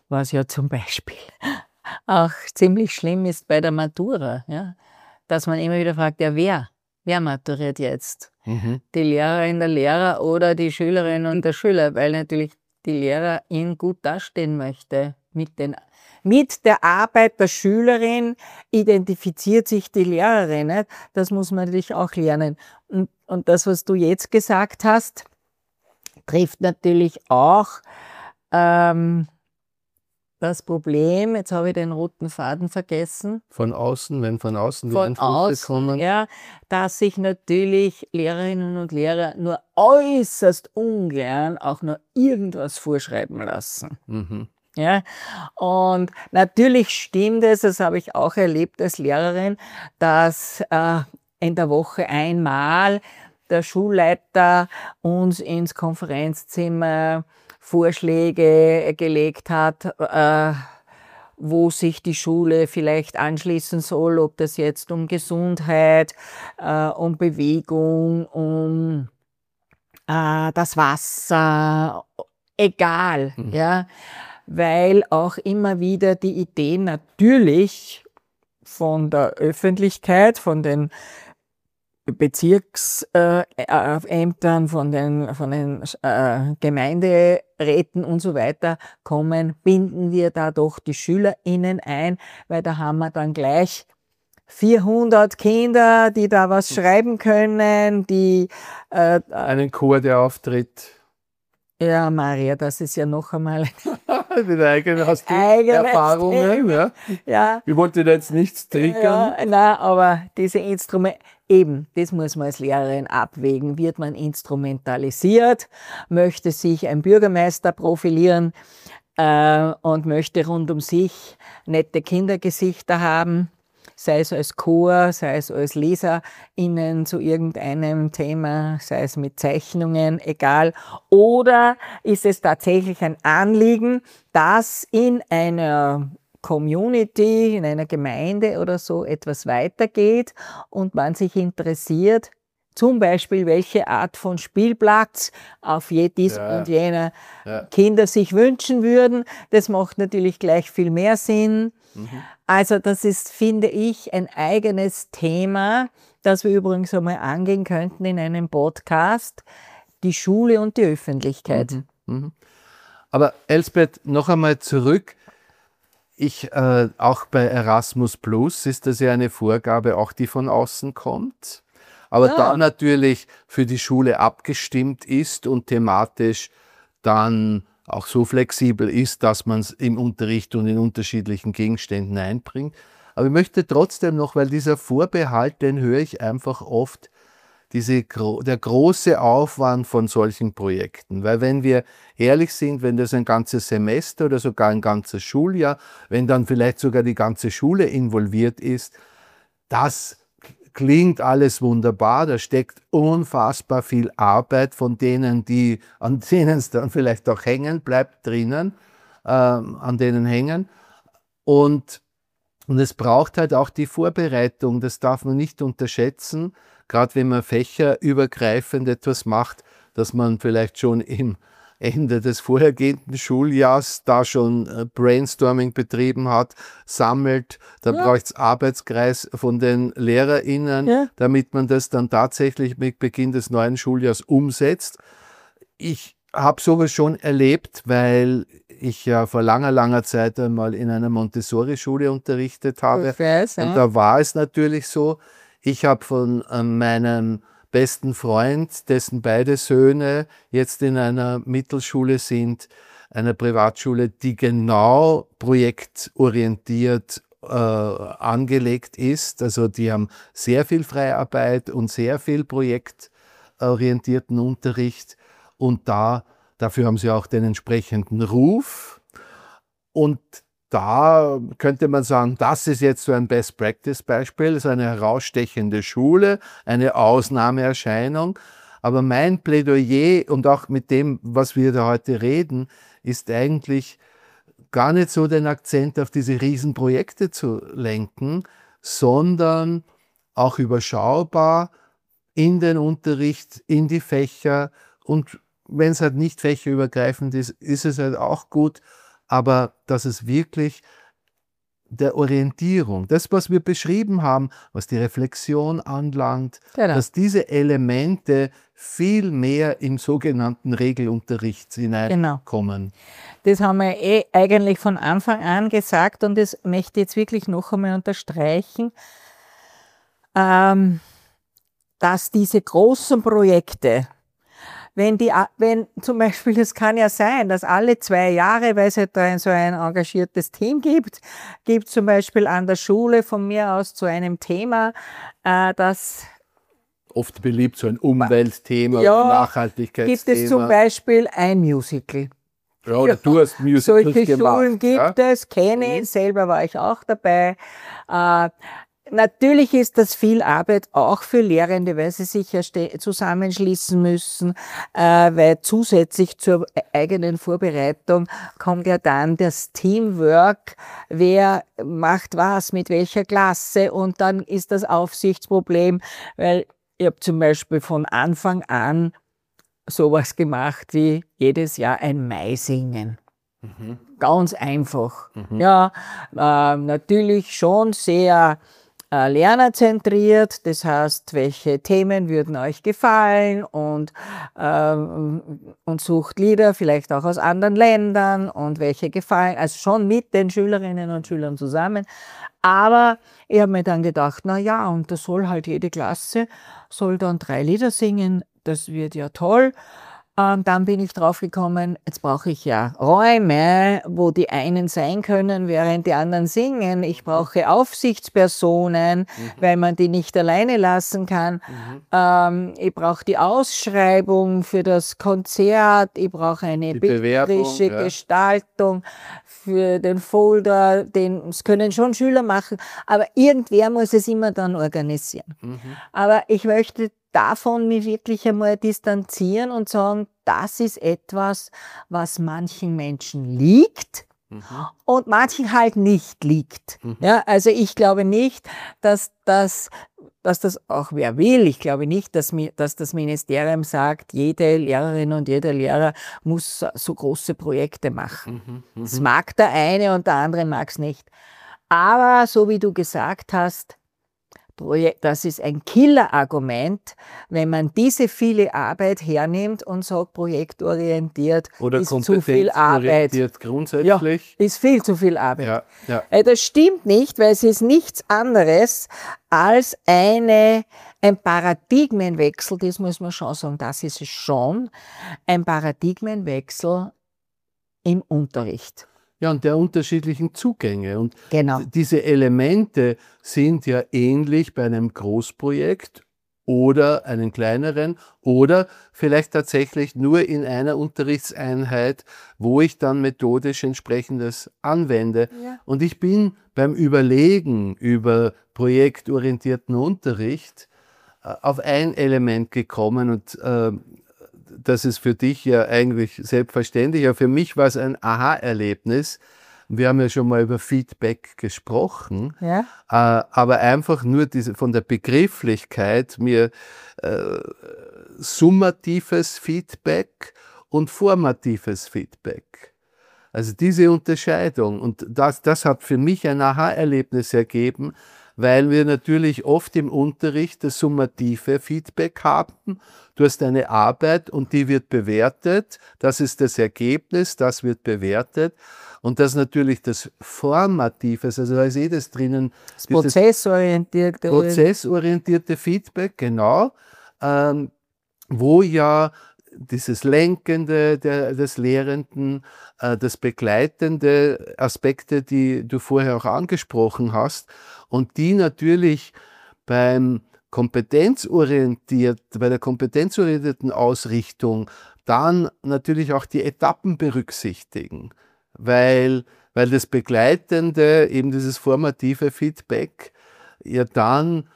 was ja zum Beispiel auch ziemlich schlimm ist bei der Matura, ja? Dass man immer wieder fragt, ja wer, wer maturiert jetzt? Mhm. Die Lehrerin, der Lehrer oder die Schülerin und der Schüler, weil natürlich die Lehrerin gut dastehen möchte. Mit, den, mit der Arbeit der Schülerin identifiziert sich die Lehrerin. Nicht? Das muss man natürlich auch lernen. Und, und das, was du jetzt gesagt hast, trifft natürlich auch ähm, das Problem, jetzt habe ich den roten Faden vergessen, Von außen, wenn von außen die von Einflüsse außen, kommen. ja, dass sich natürlich Lehrerinnen und Lehrer nur äußerst ungern auch nur irgendwas vorschreiben lassen. Mhm. Ja, und natürlich stimmt es, das habe ich auch erlebt als Lehrerin, dass äh, in der Woche einmal der Schulleiter uns ins Konferenzzimmer Vorschläge gelegt hat, äh, wo sich die Schule vielleicht anschließen soll, ob das jetzt um Gesundheit, äh, um Bewegung, um äh, das Wasser, egal, Mhm. ja, weil auch immer wieder die Idee natürlich von der Öffentlichkeit, von den Bezirksämtern, von den, von den äh, Gemeinderäten und so weiter kommen, binden wir da doch die SchülerInnen ein, weil da haben wir dann gleich vierhundert Kinder, die da was schreiben können, die äh, Einen Chor, der auftritt. ja, Maria, das ist ja noch einmal Mit eigenen, hast du Eigenes Erfahrungen? Ja? ja, Ich wollte da jetzt nichts triggern. ja, nein, aber diese Instrumente, eben, das muss man als Lehrerin abwägen. Wird man instrumentalisiert, möchte sich ein Bürgermeister profilieren äh, und möchte rund um sich nette Kindergesichter haben, sei es als Chor, sei es als LeserInnen zu irgendeinem Thema, sei es mit Zeichnungen, egal. Oder ist es tatsächlich ein Anliegen, dass in einer Community, in einer Gemeinde oder so etwas weitergeht und man sich interessiert, zum Beispiel welche Art von Spielplatz auf je dies Ja. und jener Ja. Kinder sich wünschen würden. Das macht natürlich gleich viel mehr Sinn. Mhm. Also das ist, finde ich, ein eigenes Thema, das wir übrigens einmal angehen könnten in einem Podcast, die Schule und die Öffentlichkeit. Mhm. Mhm. Aber Elsbeth, noch einmal zurück. Ich, äh, auch bei Erasmus Plus ist das ja eine Vorgabe, auch die von außen kommt, aber Ja. da natürlich für die Schule abgestimmt ist und thematisch dann auch so flexibel ist, dass man es im Unterricht und in unterschiedlichen Gegenständen einbringt. Aber ich möchte trotzdem noch, weil dieser Vorbehalt, den höre ich einfach oft, diese, der große Aufwand von solchen Projekten. Weil wenn wir ehrlich sind, wenn das ein ganzes Semester oder sogar ein ganzes Schuljahr, wenn dann vielleicht sogar die ganze Schule involviert ist, das klingt alles wunderbar, da steckt unfassbar viel Arbeit von denen, die, an denen es dann vielleicht auch hängen bleibt, drinnen, äh, an denen hängen. Und, und es braucht halt auch die Vorbereitung, das darf man nicht unterschätzen, gerade wenn man fächerübergreifend etwas macht, dass man vielleicht schon im Ende des vorhergehenden Schuljahrs da schon äh, Brainstorming betrieben hat, sammelt, da Ja. braucht es Arbeitskreis von den LehrerInnen, Ja. damit man das dann tatsächlich mit Beginn des neuen Schuljahrs umsetzt. Ich habe sowas schon erlebt, weil ich ja vor langer, langer Zeit einmal in einer Montessori-Schule unterrichtet habe. Ich weiß, Und ja. da war es natürlich so, ich habe von äh, meinem besten Freund, dessen beide Söhne jetzt in einer Mittelschule sind, einer Privatschule, die genau projektorientiert äh, angelegt ist. Also die haben sehr viel Freiarbeit und sehr viel projektorientierten Unterricht und da, dafür haben sie auch den entsprechenden Ruf. Und da könnte man sagen, das ist jetzt so ein Best-Practice-Beispiel, das ist eine herausstechende Schule, eine Ausnahmeerscheinung. Aber mein Plädoyer und auch mit dem, was wir da heute reden, ist eigentlich gar nicht so den Akzent auf diese Riesenprojekte zu lenken, sondern auch überschaubar in den Unterricht, in die Fächer. Und wenn es halt nicht fächerübergreifend ist, ist es halt auch gut, aber dass es wirklich der Orientierung, das, was wir beschrieben haben, was die Reflexion anlangt, Genau. dass diese Elemente viel mehr im sogenannten Regelunterricht hineinkommen. Das haben wir eh eigentlich von Anfang an gesagt und das möchte ich jetzt wirklich noch einmal unterstreichen, ähm, dass diese großen Projekte, wenn die, wenn zum Beispiel, das kann ja sein, dass alle zwei Jahre, weil es halt da so ein engagiertes Team gibt, gibt zum Beispiel an der Schule von mir aus zu einem Thema, äh, das oft beliebt, so ein Umweltthema, ja, Nachhaltigkeitsthema. Gibt es zum Beispiel ein Musical. Ja, oder du hast Musicals Solche gemacht. Schulen gibt ja? es, kenne ich, selber war ich auch dabei. Äh, Natürlich ist das viel Arbeit auch für Lehrende, weil sie sich ja zusammenschließen müssen, äh, weil zusätzlich zur eigenen Vorbereitung kommt ja dann das Teamwork, wer macht was, mit welcher Klasse und dann ist das Aufsichtsproblem, weil ich habe zum Beispiel von Anfang an sowas gemacht wie jedes Jahr ein Maisingen. Mhm. Ganz einfach. Mhm. Ja, äh, natürlich schon sehr äh, lernerzentriert, das heißt, welche Themen würden euch gefallen und, ähm, und sucht Lieder vielleicht auch aus anderen Ländern und welche gefallen, also schon mit den Schülerinnen und Schülern zusammen. Aber ich habe mir dann gedacht, na ja, und da soll halt jede Klasse, soll dann drei Lieder singen, das wird ja toll. Und dann bin ich drauf gekommen, jetzt brauche ich ja Räume, wo die einen sein können, während die anderen singen. Ich brauche Aufsichtspersonen, mhm. weil man die nicht alleine lassen kann. Mhm. Ähm, ich brauche die Ausschreibung für das Konzert. Ich brauche eine die bildnerische ja. Gestaltung für den Folder. Den, das können schon Schüler machen, aber irgendwer muss es immer dann organisieren. Mhm. Aber ich möchte davon mich wirklich einmal distanzieren und sagen, das ist etwas, was manchen Menschen liegt mhm. und manchen halt nicht liegt. Mhm. Ja, also ich glaube nicht, dass das, dass das auch wer will. Ich glaube nicht, dass, mir, dass das Ministerium sagt, jede Lehrerin und jeder Lehrer muss so große Projekte machen. Mhm. Mhm. Das mag der eine und der andere mag es nicht. Aber so wie du gesagt hast, das ist ein Killer-Argument, wenn man diese viele Arbeit hernimmt und sagt, projektorientiert oder ist zu viel Arbeit. Grundsätzlich. Ja, ist viel zu viel Arbeit. Ja, ja. Das stimmt nicht, weil es ist nichts anderes als eine, ein Paradigmenwechsel, das muss man schon sagen, das ist es schon, ein Paradigmenwechsel im Unterricht. Ja, und der unterschiedlichen Zugänge. Und genau. diese Elemente sind ja ähnlich bei einem Großprojekt oder einem kleineren oder vielleicht tatsächlich nur in einer Unterrichtseinheit, wo ich dann methodisch entsprechendes anwende. Ja. Und ich bin beim Überlegen über projektorientierten Unterricht äh, auf ein Element gekommen und äh, das ist für dich ja eigentlich selbstverständlich, aber für mich war es ein Aha-Erlebnis. Wir haben ja schon mal über Feedback gesprochen, ja. äh, aber einfach nur diese, von der Begrifflichkeit mir äh, summatives Feedback und formatives Feedback. Also diese Unterscheidung und das, das hat für mich ein Aha-Erlebnis ergeben, weil wir natürlich oft im Unterricht das summative Feedback haben. Du hast eine Arbeit und die wird bewertet, das ist das Ergebnis, das wird bewertet und das natürlich das Formative, also da ist eh das drinnen. Das prozessorientierte. Prozessorientierte Feedback, genau, ähm, wo ja dieses Lenkende der, des Lehrenden, äh, das begleitende Aspekte, die du vorher auch angesprochen hast und die natürlich beim kompetenzorientiert, bei der kompetenzorientierten Ausrichtung dann natürlich auch die Etappen berücksichtigen, weil, weil das begleitende, eben dieses formative Feedback ja dann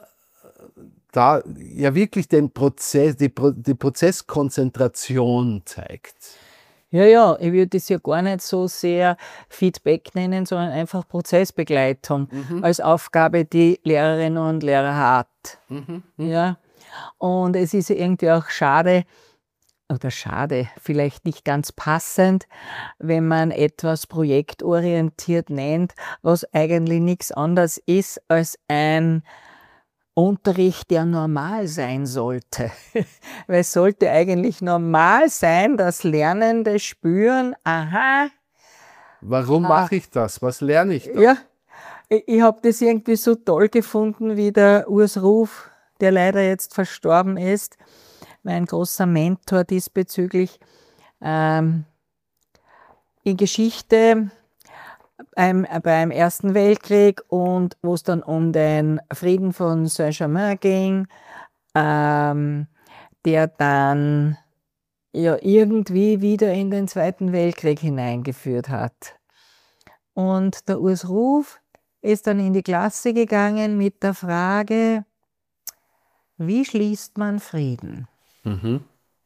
da ja wirklich den Prozess, die, die Prozesskonzentration zeigt. Ja, ja, ich würde es ja gar nicht so sehr Feedback nennen, sondern einfach Prozessbegleitung mhm. als Aufgabe, die Lehrerinnen und Lehrer hat. Mhm. Ja. Und es ist irgendwie auch schade, oder schade, vielleicht nicht ganz passend, wenn man etwas projektorientiert nennt, was eigentlich nichts anderes ist als ein Unterricht, der normal sein sollte. Weil es sollte eigentlich normal sein, dass Lernende spüren, aha. Warum mache ich das? Was lerne ich da? Ja, ich, ich habe das irgendwie so toll gefunden, wie der Urs Ruf, der leider jetzt verstorben ist, mein großer Mentor diesbezüglich, ähm, in Geschichte beim, beim Ersten Weltkrieg und wo es dann um den Frieden von Saint-Germain ging, ähm, der dann ja irgendwie wieder in den Zweiten Weltkrieg hineingeführt hat. Und der Urs Ruf ist dann in die Klasse gegangen mit der Frage, wie schließt man Frieden? Mhm.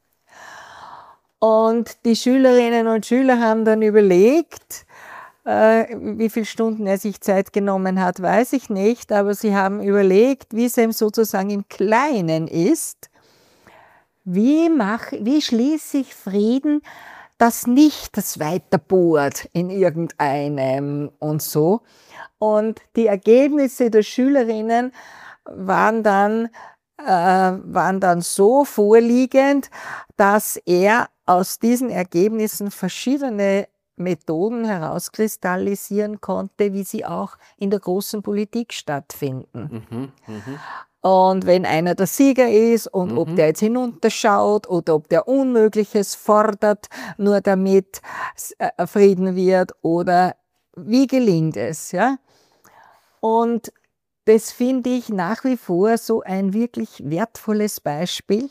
Und die Schülerinnen und Schüler haben dann überlegt, äh, wie viele Stunden er sich Zeit genommen hat, weiß ich nicht, aber sie haben überlegt, wie es ihm sozusagen im Kleinen ist, wie, mach, wie schließe ich Frieden, dass nicht das weiterbohrt in irgendeinem und so. Und die Ergebnisse der Schülerinnen waren dann, äh, waren dann so vorliegend, dass er aus diesen Ergebnissen verschiedene Methoden herauskristallisieren konnte, wie sie auch in der großen Politik stattfinden. Mhm. Mhm. Und wenn einer der Sieger ist und Mhm. ob der jetzt hinunterschaut oder ob der Unmögliches fordert, nur damit äh, Frieden wird oder wie gelingt es, ja? Und das finde ich nach wie vor so ein wirklich wertvolles Beispiel.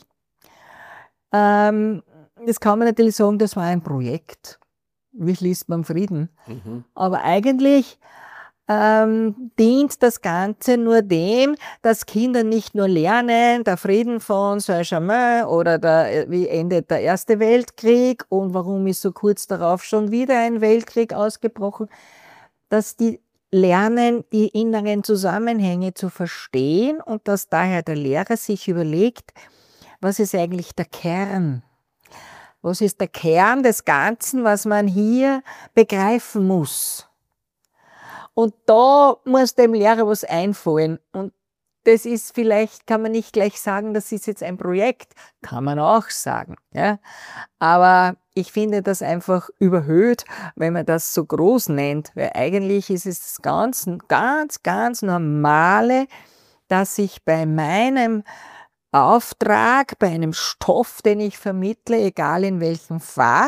Ähm, das kann man natürlich sagen, das war ein Projekt. Wie schließt man Frieden? Mhm. Aber eigentlich ähm, dient das Ganze nur dem, dass Kinder nicht nur lernen, der Frieden von Saint-Germain oder der, wie endet der Erste Weltkrieg und warum ist so kurz darauf schon wieder ein Weltkrieg ausgebrochen, dass die lernen, die inneren Zusammenhänge zu verstehen und dass daher der Lehrer sich überlegt, was ist eigentlich der Kern? Was ist der Kern des Ganzen, was man hier begreifen muss? Und da muss dem Lehrer was einfallen. Und das ist vielleicht, kann man nicht gleich sagen, das ist jetzt ein Projekt. Kann man auch sagen. Ja? Aber ich finde das einfach überhöht, wenn man das so groß nennt. Weil eigentlich ist es das ganz, ganz, ganz Normale, dass ich bei meinem Auftrag, bei einem Stoff, den ich vermittle, egal in welchem Fach,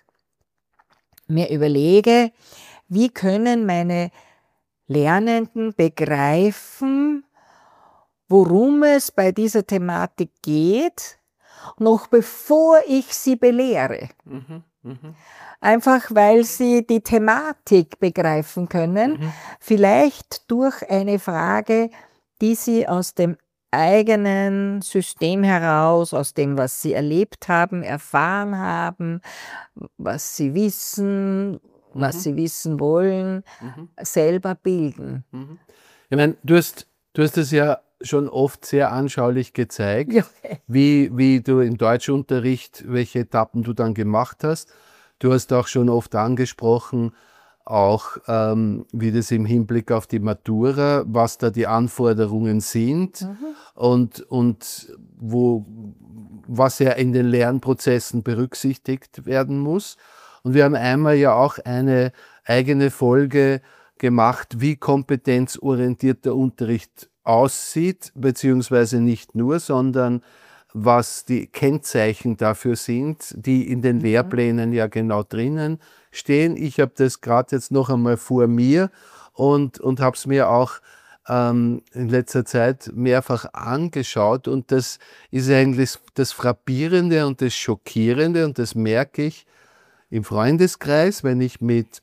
mir überlege, wie können meine Lernenden begreifen, worum es bei dieser Thematik geht, noch bevor ich sie belehre. Mhm. Mhm. Einfach weil sie die Thematik begreifen können, Mhm. vielleicht durch eine Frage, die sie aus dem eigenen System heraus, aus dem, was sie erlebt haben, erfahren haben, was sie wissen, was Mhm. sie wissen wollen, Mhm. selber bilden. Mhm. Ich meine, du hast, du hast es ja schon oft sehr anschaulich gezeigt, Ja. wie, wie du im Deutschunterricht, welche Etappen du dann gemacht hast. Du hast auch schon oft angesprochen, auch ähm, wie das im Hinblick auf die Matura, was da die Anforderungen sind Mhm. und, und wo, was ja in den Lernprozessen berücksichtigt werden muss. Und wir haben einmal ja auch eine eigene Folge gemacht, wie kompetenzorientierter Unterricht aussieht, beziehungsweise nicht nur, sondern was die Kennzeichen dafür sind, die in den Mhm. Lehrplänen ja genau drinnen stehen. Ich habe das gerade jetzt noch einmal vor mir und, und habe es mir auch ähm, in letzter Zeit mehrfach angeschaut und das ist eigentlich das Frappierende und das Schockierende und das merke ich im Freundeskreis, wenn ich mit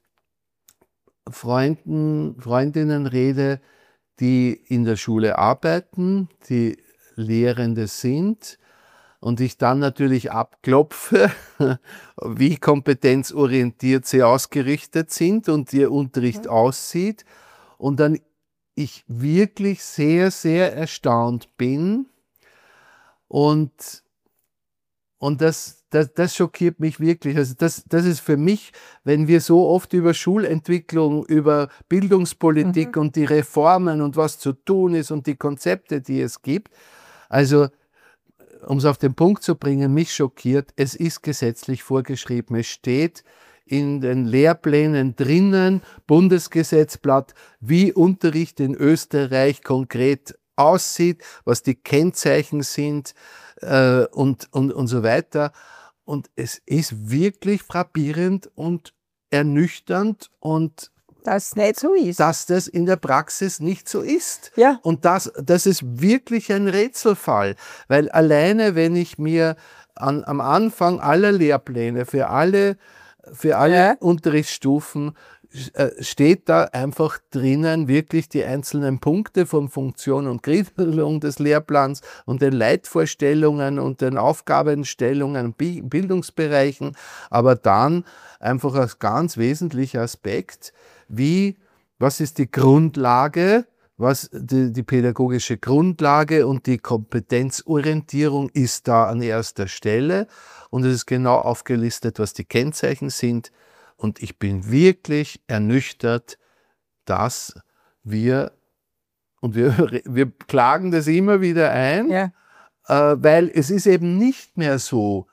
Freunden, Freundinnen rede, die in der Schule arbeiten, die Lehrende sind und ich dann natürlich abklopfe, wie kompetenzorientiert sie ausgerichtet sind und ihr Unterricht aussieht und dann ich wirklich sehr, sehr erstaunt bin und, Und das, das, das schockiert mich wirklich. Also das, das ist für mich, wenn wir so oft über Schulentwicklung, über Bildungspolitik Mhm. und die Reformen und was zu tun ist und die Konzepte, die es gibt. Also, um es auf den Punkt zu bringen, mich schockiert, es ist gesetzlich vorgeschrieben. Es steht in den Lehrplänen drinnen, Bundesgesetzblatt, wie Unterricht in Österreich konkret aussieht, was die Kennzeichen sind äh, und, und, und so weiter. Und es ist wirklich frappierend und ernüchternd und Das nicht so ist. dass das in der Praxis nicht so ist. Ja. Und das, das ist wirklich ein Rätselfall, weil alleine, wenn ich mir an, am Anfang aller Lehrpläne für alle, für alle Ja. Unterrichtsstufen äh, steht da einfach drinnen wirklich die einzelnen Punkte von Funktion und Gliederung des Lehrplans und den Leitvorstellungen und den Aufgabenstellungen, Bi- Bildungsbereichen, aber dann einfach als ganz wesentlicher Aspekt, wie, was ist die Grundlage, was die, die pädagogische Grundlage und die Kompetenzorientierung ist da an erster Stelle und es ist genau aufgelistet, was die Kennzeichen sind und ich bin wirklich ernüchtert, dass wir, und wir, wir klagen das immer wieder ein, Ja. äh, weil es ist eben nicht mehr so,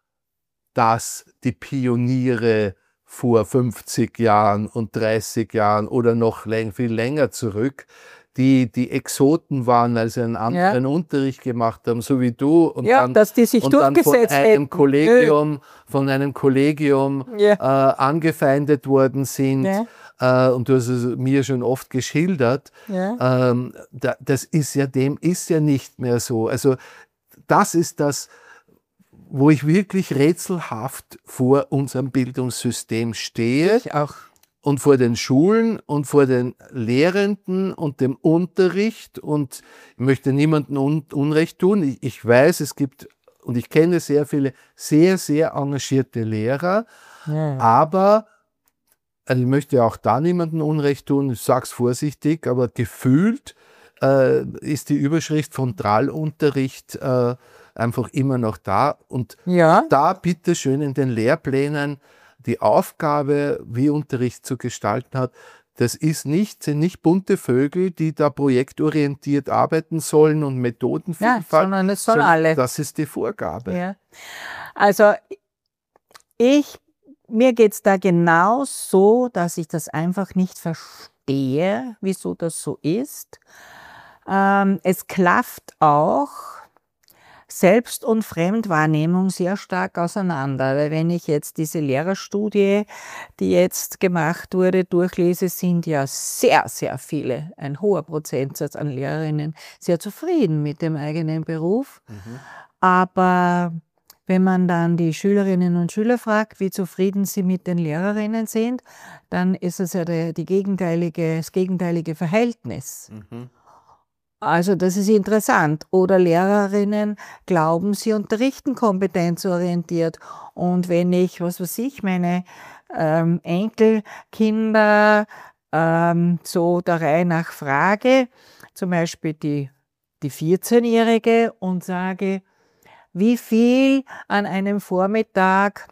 dass die Pioniere vor fünfzig Jahren und dreißig Jahren oder noch läng, viel länger zurück, die die Exoten waren, weil sie einen anderen Ja. Unterricht gemacht haben, so wie du. Und Ja, dann, dass die sich und dann von durchgesetzt einem hätten. Kollegium, von einem Kollegium Ja. äh, angefeindet worden sind. Ja. Äh, und du hast es mir schon oft geschildert. Ja. Ähm, da, das ist ja, dem ist ja nicht mehr so. Also das ist das, wo ich wirklich rätselhaft vor unserem Bildungssystem stehe Ich auch. und vor den Schulen und vor den Lehrenden und dem Unterricht. Und ich möchte niemandem un Unrecht tun. Ich, ich weiß, es gibt, und ich kenne sehr viele sehr, sehr engagierte Lehrer, Ja. aber also ich möchte auch da niemandem Unrecht tun, ich sage es vorsichtig, aber gefühlt äh, ist die Überschrift Frontalunterricht äh, einfach immer noch da. Und Ja. da bitte schön in den Lehrplänen die Aufgabe, wie Unterricht zu gestalten hat, das ist nicht, sind nicht bunte Vögel, die da projektorientiert arbeiten sollen und Ja, Methodenvielfalt, sondern es sollen sondern alle. das ist die Vorgabe. Ja. Also ich, mir geht es da genau so, dass ich das einfach nicht verstehe, wieso das so ist. Ähm, es klafft auch Selbst- und Fremdwahrnehmung sehr stark auseinander. Weil wenn ich jetzt diese Lehrerstudie, die jetzt gemacht wurde, durchlese, sind ja sehr, sehr viele, ein hoher Prozentsatz an Lehrerinnen, sehr zufrieden mit dem eigenen Beruf. Mhm. Aber wenn man dann die Schülerinnen und Schüler fragt, wie zufrieden sie mit den Lehrerinnen sind, dann ist es ja der, die gegenteilige, das gegenteilige Verhältnis. Mhm. Also das ist interessant. Oder Lehrerinnen glauben, sie unterrichten kompetenzorientiert. Und wenn ich, was weiß ich, meine ähm, Enkelkinder ähm, so der Reihe nach frage, zum Beispiel die, die vierzehnjährige und sage, wie viel an einem Vormittag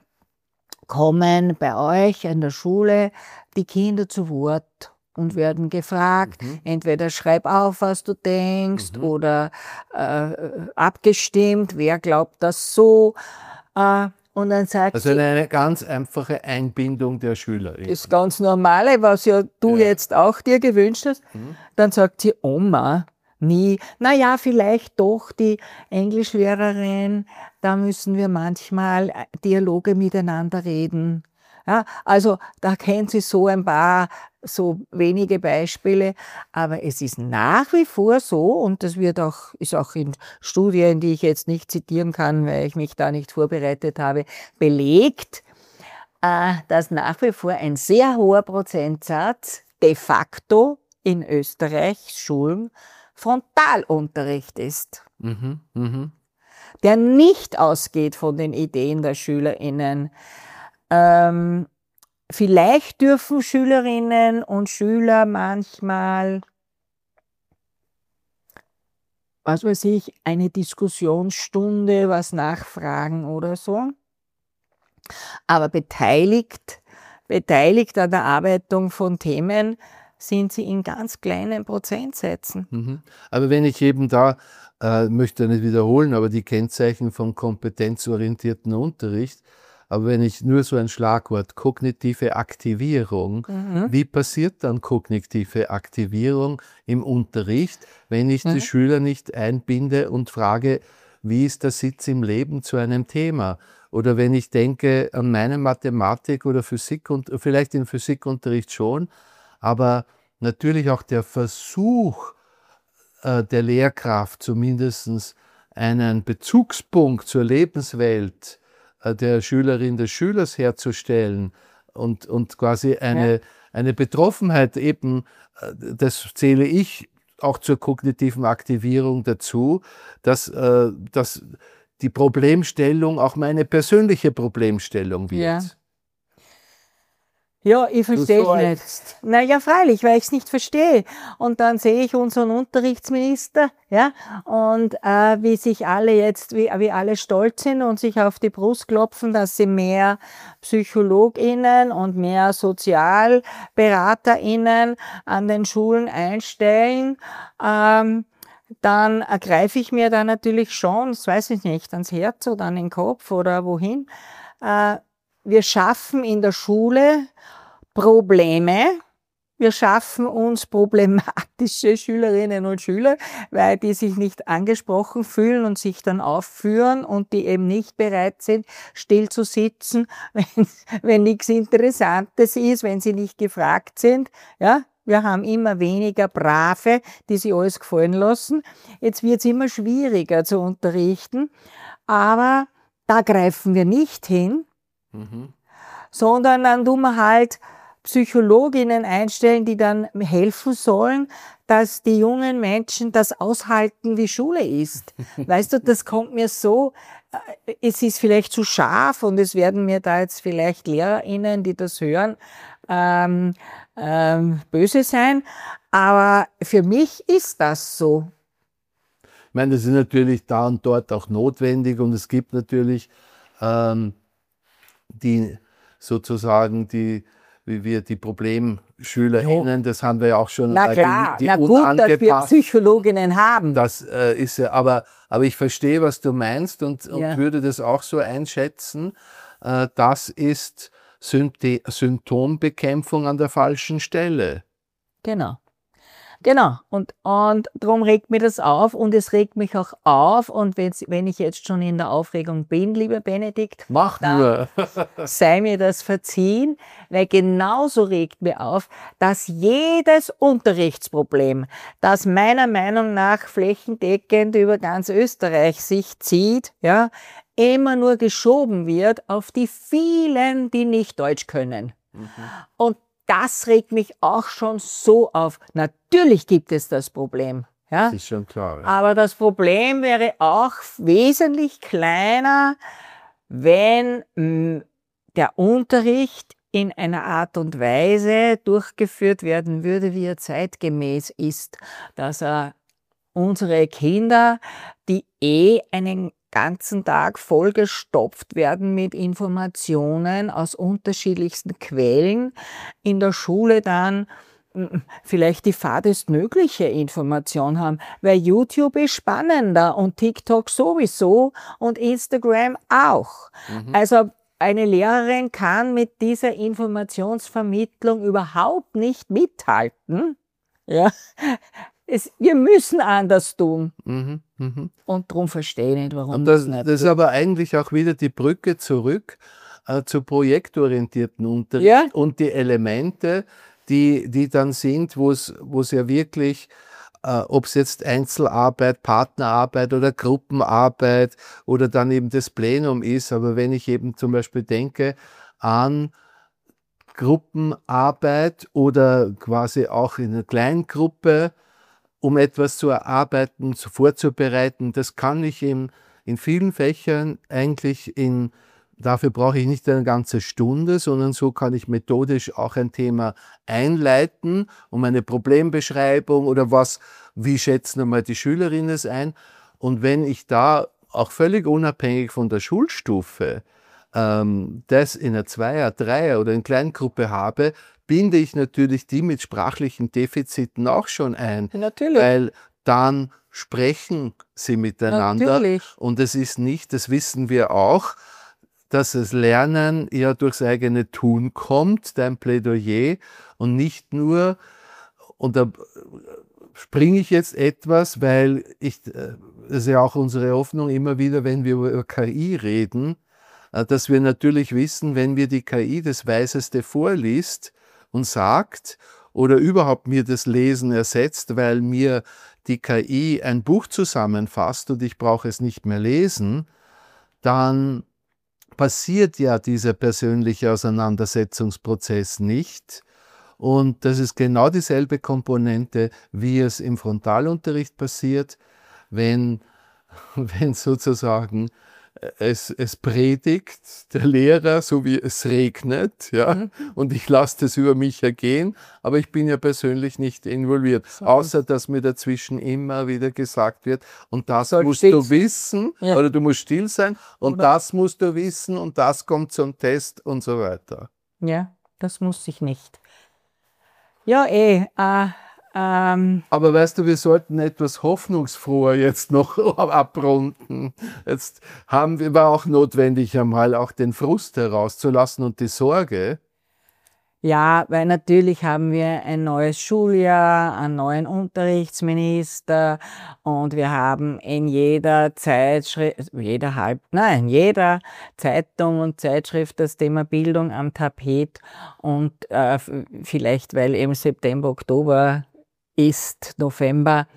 kommen bei euch in der Schule die Kinder zu Wort und werden gefragt, Mhm. entweder schreib auf, was du denkst, Mhm. oder äh, abgestimmt, wer glaubt das so. Äh, und dann sagt Also sie, eine ganz einfache Einbindung der Schüler. das ganz Normale, was ja du Ja. jetzt auch dir gewünscht hast, Mhm. dann sagt sie, Oma, nie. Naja, vielleicht doch die Englischlehrerin, da müssen wir manchmal Dialoge miteinander reden. Ja, also da kennt sie so ein paar, so wenige Beispiele, aber es ist nach wie vor so, und das wird auch, ist auch in Studien, die ich jetzt nicht zitieren kann, weil ich mich da nicht vorbereitet habe, belegt, äh, dass nach wie vor ein sehr hoher Prozentsatz de facto in Österreichs Schulen Frontalunterricht ist, Mhm. Mhm. der nicht ausgeht von den Ideen der SchülerInnen. Ähm, vielleicht dürfen Schülerinnen und Schüler manchmal was weiß ich, eine Diskussionsstunde, was nachfragen oder so. Aber beteiligt, beteiligt an der Erarbeitung von Themen sind sie in ganz kleinen Prozentsätzen. Mhm. Aber wenn ich eben da, äh, möchte nicht wiederholen, aber die Kennzeichen vom kompetenzorientierten Unterricht, aber wenn ich nur so ein Schlagwort, kognitive Aktivierung, Mhm. wie passiert dann kognitive Aktivierung im Unterricht, wenn ich Mhm. die Schüler nicht einbinde und frage, wie ist der Sitz im Leben zu einem Thema? Oder wenn ich denke an meine Mathematik oder Physik und vielleicht im Physikunterricht schon, aber natürlich auch der Versuch äh, der Lehrkraft, zumindest einen Bezugspunkt zur Lebenswelt äh, der Schülerin, des Schülers herzustellen und, und quasi eine, Ja. eine Betroffenheit eben, äh, das zähle ich auch zur kognitiven Aktivierung dazu, dass, äh, dass die Problemstellung auch meine persönliche Problemstellung wird. Ja. Ja, ich Du verstehe es nicht. seufzt. Naja, freilich, weil ich es nicht verstehe. Und dann sehe ich unseren Unterrichtsminister, ja, und äh, wie sich alle jetzt, wie, wie alle stolz sind und sich auf die Brust klopfen, dass sie mehr PsychologInnen und mehr SozialberaterInnen an den Schulen einstellen. Ähm, dann ergreife ich mir da natürlich schon, das weiß ich nicht, ans Herz oder an den Kopf oder wohin. Äh, wir schaffen in der Schule Probleme. Wir schaffen uns problematische Schülerinnen und Schüler, weil die sich nicht angesprochen fühlen und sich dann aufführen und die eben nicht bereit sind, still zu sitzen, wenn, wenn nichts Interessantes ist, wenn sie nicht gefragt sind. Ja, wir haben immer weniger Brave, die sich alles gefallen lassen. Jetzt wird es immer schwieriger zu unterrichten, aber da greifen wir nicht hin, Mhm. sondern dann tun wir halt Psychologinnen einstellen, die dann helfen sollen, dass die jungen Menschen das aushalten, wie Schule ist. Weißt du, das kommt mir so, äh, es ist vielleicht zu scharf und es werden mir da jetzt vielleicht LehrerInnen, die das hören, ähm, ähm, böse sein, aber für mich ist das so. Ich meine, das ist natürlich da und dort auch notwendig und es gibt natürlich ähm, die sozusagen die, wie wir die ProblemschülerInnen, das haben wir ja auch schon, Na äh, klar, die, die na gut, dass wir unangepasst. Psychologinnen haben. Das äh, ist ja, aber, aber ich verstehe, was du meinst und, und Ja. würde das auch so einschätzen. Äh, das ist Sympte Symptombekämpfung an der falschen Stelle. Genau. Genau. Und, und darum regt mich das auf und es regt mich auch auf. Und wenn's, wenn ich jetzt schon in der Aufregung bin, lieber Benedikt, Mach dann nur. sei mir das verziehen, weil genauso regt mir auf, dass jedes Unterrichtsproblem, das meiner Meinung nach flächendeckend über ganz Österreich sich zieht, ja, immer nur geschoben wird auf die vielen, die nicht Deutsch können. Mhm. Und das regt mich auch schon so auf. Natürlich gibt es das Problem, ja. Das ist schon klar. Ja. Aber das Problem wäre auch wesentlich kleiner, wenn mh, der Unterricht in einer Art und Weise durchgeführt werden würde, wie er zeitgemäß ist, dass er unsere Kinder, die eh einen ganzen Tag vollgestopft werden mit Informationen aus unterschiedlichsten Quellen, in der Schule dann mm, vielleicht die fadestmögliche Information haben, weil YouTube ist spannender und TikTok sowieso und Instagram auch. Mhm. Also eine Lehrerin kann mit dieser Informationsvermittlung überhaupt nicht mithalten. Ja. Es, wir müssen anders tun. Mhm. Mhm. Und darum verstehe ich nicht, warum Und das, das nicht das ist aber eigentlich auch wieder die Brücke zurück äh, zu projektorientierten Unterricht Ja. und die Elemente, die, die dann sind, wo es wo es ja wirklich, äh, ob es jetzt Einzelarbeit, Partnerarbeit oder Gruppenarbeit oder dann eben das Plenum ist, aber wenn ich eben zum Beispiel denke an Gruppenarbeit oder quasi auch in einer Kleingruppe, um etwas zu erarbeiten, zu vorzubereiten, das kann ich in, in vielen Fächern eigentlich in, dafür brauche ich nicht eine ganze Stunde, sondern so kann ich methodisch auch ein Thema einleiten, um eine Problembeschreibung oder was, wie schätzen einmal die Schülerinnen es ein? Und wenn ich da auch völlig unabhängig von der Schulstufe ähm, das in einer Zweier-, Dreier- oder in Kleingruppe habe, binde ich natürlich die mit sprachlichen Defiziten auch schon ein. Natürlich. Weil dann sprechen sie miteinander. Natürlich. Und es ist nicht, das wissen wir auch, dass das Lernen ja durchs eigene Tun kommt, dein Plädoyer, und nicht nur, und da springe ich jetzt etwas, weil ich, das ist ja auch unsere Hoffnung immer wieder, wenn wir über K I reden, dass wir natürlich wissen, wenn mir die K I das Weiseste vorliest und sagt oder überhaupt mir das Lesen ersetzt, weil mir die K I ein Buch zusammenfasst und ich brauche es nicht mehr lesen, dann passiert ja dieser persönliche Auseinandersetzungsprozess nicht. Und das ist genau dieselbe Komponente, wie es im Frontalunterricht passiert, wenn, wenn sozusagen es, es predigt, der Lehrer, so wie es regnet, ja, mhm. und ich lasse das über mich ergehen, aber ich bin ja persönlich nicht involviert, so. Außer dass mir dazwischen immer wieder gesagt wird, und das so musst still. du wissen, ja. oder du musst still sein, und oder das musst du wissen, und das kommt zum Test und so weiter. Ja, das muss ich nicht. Ja, eh, äh, ähm. Aber weißt du, wir sollten etwas hoffnungsfroher jetzt noch abrunden. Jetzt haben wir, war auch notwendig, einmal auch den Frust herauszulassen und die Sorge. Ja, weil natürlich haben wir ein neues Schuljahr, einen neuen Unterrichtsminister, und wir haben in jeder Zeitschrift, jeder halb, nein, jeder Zeitung und Zeitschrift das Thema Bildung am Tapet, und äh, vielleicht, weil eben September, Oktober ist, November,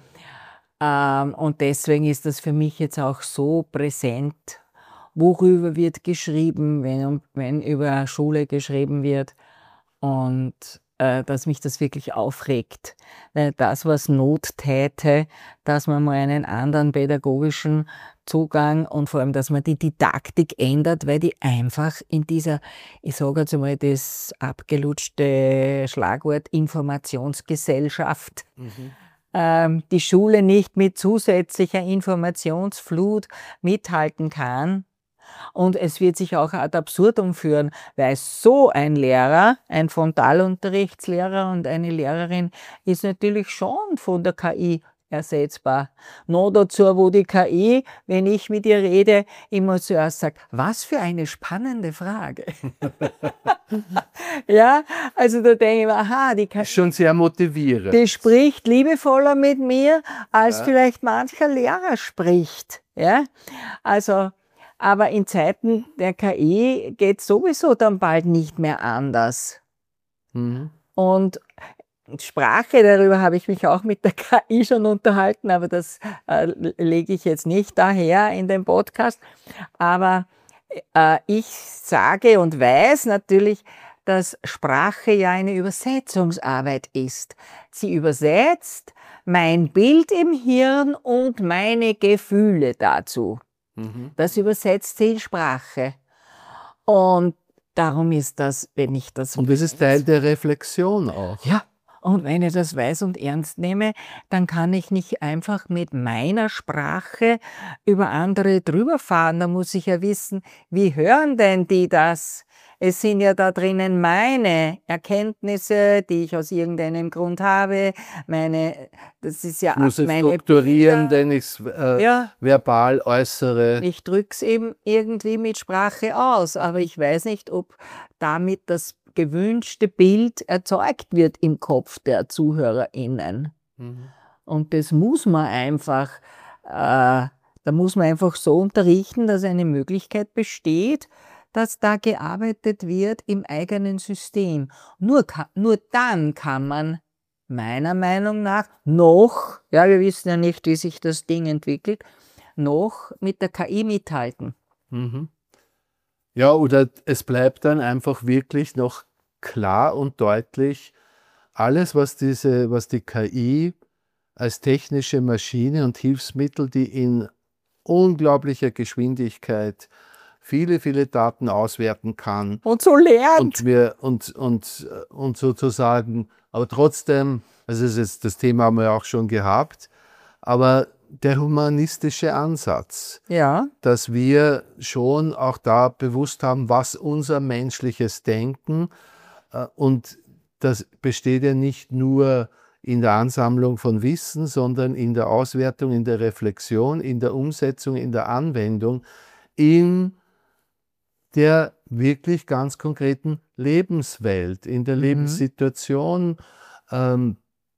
ähm, und deswegen ist das für mich jetzt auch so präsent. Worüber wird geschrieben, wenn, wenn über Schule geschrieben wird? Und äh, dass mich das wirklich aufregt. Weil das, was Not täte, dass man mal einen anderen pädagogischen Zugang und vor allem, dass man die Didaktik ändert, weil die einfach in dieser, ich sage jetzt einmal das abgelutschte Schlagwort Informationsgesellschaft, mhm. ähm, die Schule nicht mit zusätzlicher Informationsflut mithalten kann. Und es wird sich auch ad absurdum führen, weil so ein Lehrer, ein Frontalunterrichtslehrer und eine Lehrerin ist natürlich schon von der K I ersetzbar. Noch dazu, wo die K I, wenn ich mit ihr rede, immer zuerst sagt, was für eine spannende Frage. Ja, also da denke ich mir, aha, die K I schon sehr motivierend. Die spricht liebevoller mit mir, als ja. vielleicht mancher Lehrer spricht. Ja, also aber in Zeiten der K I geht sowieso dann bald nicht mehr anders. Mhm. Und Sprache, darüber habe ich mich auch mit der K I schon unterhalten, aber das äh, lege ich jetzt nicht daher in den Podcast. Aber äh, ich sage und weiß natürlich, dass Sprache ja eine Übersetzungsarbeit ist. Sie übersetzt mein Bild im Hirn und meine Gefühle dazu. Das übersetzt sie in Sprache. Und darum ist das, wenn ich das... Und das ist Teil der Reflexion auch. Ja, und wenn ich das weiß und ernst nehme, dann kann ich nicht einfach mit meiner Sprache über andere drüber fahren. Da muss ich ja wissen, wie hören denn die das? Es sind ja da drinnen meine Erkenntnisse, die ich aus irgendeinem Grund habe. Meine, das ist ja ich muss es meine strukturieren, Bilder. Denn ich es äh, ja. verbal äußere. Ich drücke es eben irgendwie mit Sprache aus, aber ich weiß nicht, ob damit das gewünschte Bild erzeugt wird im Kopf der ZuhörerInnen. Mhm. Und das muss man einfach, äh, da muss man einfach so unterrichten, dass eine Möglichkeit besteht, dass da gearbeitet wird im eigenen System. Nur, nur dann kann man meiner Meinung nach noch, ja, wir wissen ja nicht, wie sich das Ding entwickelt, noch mit der K I mithalten. Mhm. Ja, oder es bleibt dann einfach wirklich noch klar und deutlich, alles, was, diese, was die K I als technische Maschine und Hilfsmittel, die in unglaublicher Geschwindigkeit viele, viele Daten auswerten kann. Und so lernt. Und, wir, und, und, und sozusagen, aber trotzdem Also das, ist, das Thema haben wir auch schon gehabt. Aber der humanistische Ansatz, Ja. dass wir schon auch da bewusst haben, was unser menschliches Denken äh, und das besteht ja nicht nur in der Ansammlung von Wissen, sondern in der Auswertung, in der Reflexion, in der Umsetzung, in der Anwendung, in der wirklich ganz konkreten Lebenswelt, in der Mhm. Lebenssituation, ähm,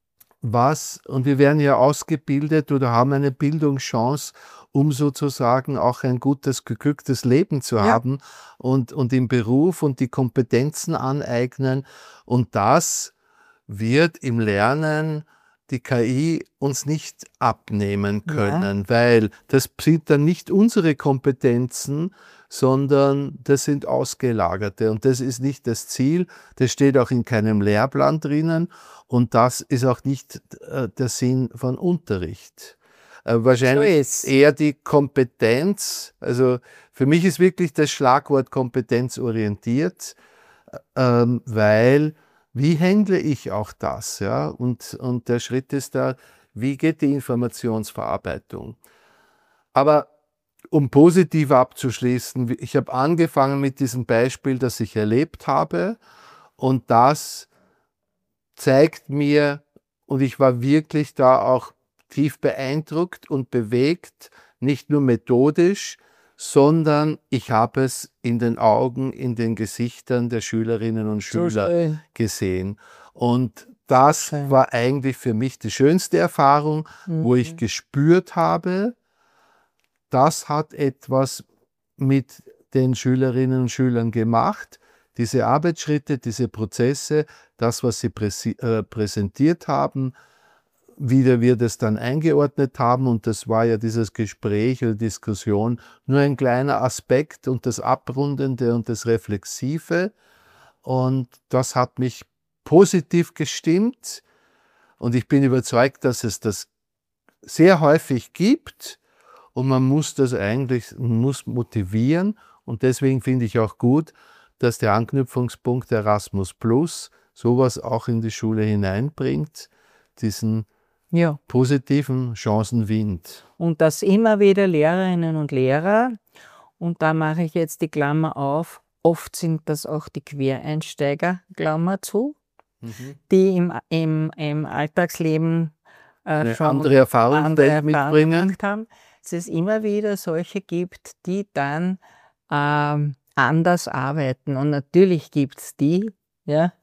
was, und wir werden ja ausgebildet oder haben eine Bildungschance, um sozusagen auch ein gutes, geglücktes Leben zu Ja. haben und, und im Beruf und die Kompetenzen aneignen. Und das wird im Lernen die K I uns nicht abnehmen können, ja. Weil das sind dann nicht unsere Kompetenzen, sondern das sind ausgelagerte. Und das ist nicht das Ziel, das steht auch in keinem Lehrplan drinnen und das ist auch nicht äh, der Sinn von Unterricht. Äh, wahrscheinlich so eher die Kompetenz, also für mich ist wirklich das Schlagwort kompetenzorientiert, ähm, weil wie handle ich auch das? Ja? Und, und der Schritt ist da, wie geht die Informationsverarbeitung? Aber um positiv abzuschließen, ich habe angefangen mit diesem Beispiel, das ich erlebt habe und das zeigt mir, und ich war wirklich da auch tief beeindruckt und bewegt, nicht nur methodisch, sondern ich habe es in den Augen, in den Gesichtern der Schülerinnen und So Schüler schön. gesehen. Und das Schön. war eigentlich für mich die schönste Erfahrung, Mhm. wo ich gespürt habe, das hat etwas mit den Schülerinnen und Schülern gemacht. Diese Arbeitsschritte, diese Prozesse, das, was sie präsi- äh, präsentiert haben, wie wir das dann eingeordnet haben, und das war ja dieses Gespräch oder Diskussion, nur ein kleiner Aspekt und das Abrundende und das Reflexive. Und das hat mich positiv gestimmt und ich bin überzeugt, dass es das sehr häufig gibt und man muss das eigentlich muss motivieren und deswegen finde ich auch gut, dass der Anknüpfungspunkt Erasmus Plus sowas auch in die Schule hineinbringt, diesen Ja. positiven Chancenwind. Und dass immer wieder Lehrerinnen und Lehrer, und da mache ich jetzt die Klammer auf, oft sind das auch die Quereinsteiger, Klammer zu, Mhm. die im, im, im Alltagsleben äh, Eine schon andere Erfahrung andere Erfahrungen mitbringen. gemacht haben, dass es immer wieder solche gibt, die dann ähm, anders arbeiten. Und natürlich gibt es die, ja.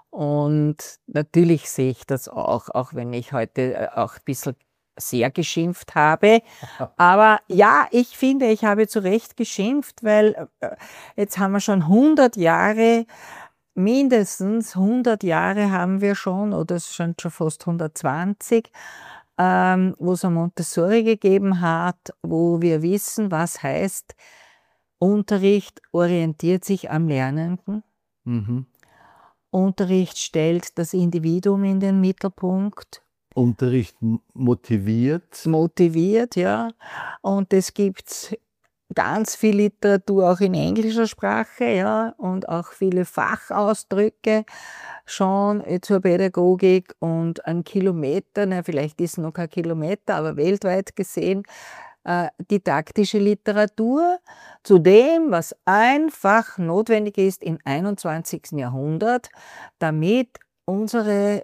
Und natürlich sehe ich das auch, auch wenn ich heute äh, auch ein bisschen sehr geschimpft habe. Aber ja, ich finde, ich habe zu Recht geschimpft, weil äh, jetzt haben wir schon hundert Jahre, mindestens hundert Jahre haben wir schon, oder es sind schon fast hundertzwanzig, ähm, wo es ein Montessori gegeben hat, wo wir wissen, was heißt, Unterricht orientiert sich am Lernenden. Mhm. Unterricht stellt das Individuum in den Mittelpunkt. Unterricht motiviert. Motiviert, ja. Und es gibt ganz viel Literatur auch in englischer Sprache, ja, und auch viele Fachausdrücke schon zur Pädagogik und ein Kilometer, na, vielleicht ist es noch kein Kilometer, aber weltweit gesehen, äh, didaktische Literatur zu dem, was einfach notwendig ist im einundzwanzigsten Jahrhundert, damit unsere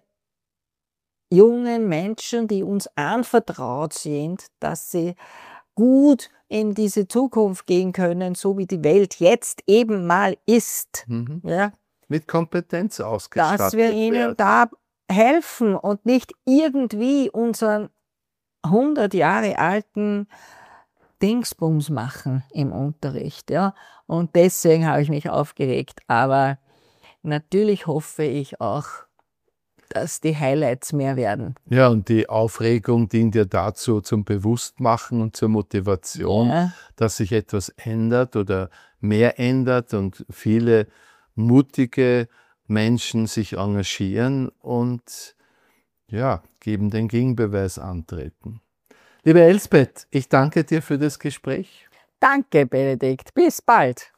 jungen Menschen, die uns anvertraut sind, dass sie gut in diese Zukunft gehen können, so wie die Welt jetzt eben mal ist. Mhm. Ja, Mit Kompetenz ausgestattet dass wir ihnen werden. da helfen und nicht irgendwie unseren hundert Jahre alten Dingsbums machen im Unterricht. Ja. Und deswegen habe ich mich aufgeregt. Aber natürlich hoffe ich auch, dass die Highlights mehr werden. Ja, und die Aufregung dient ja dazu, zum Bewusstmachen und zur Motivation, Ja. dass sich etwas ändert oder mehr ändert und viele mutige Menschen sich engagieren und ja, geben den Gegenbeweis antreten. Liebe Elsbeth, ich danke dir für das Gespräch. Danke, Benedikt. Bis bald.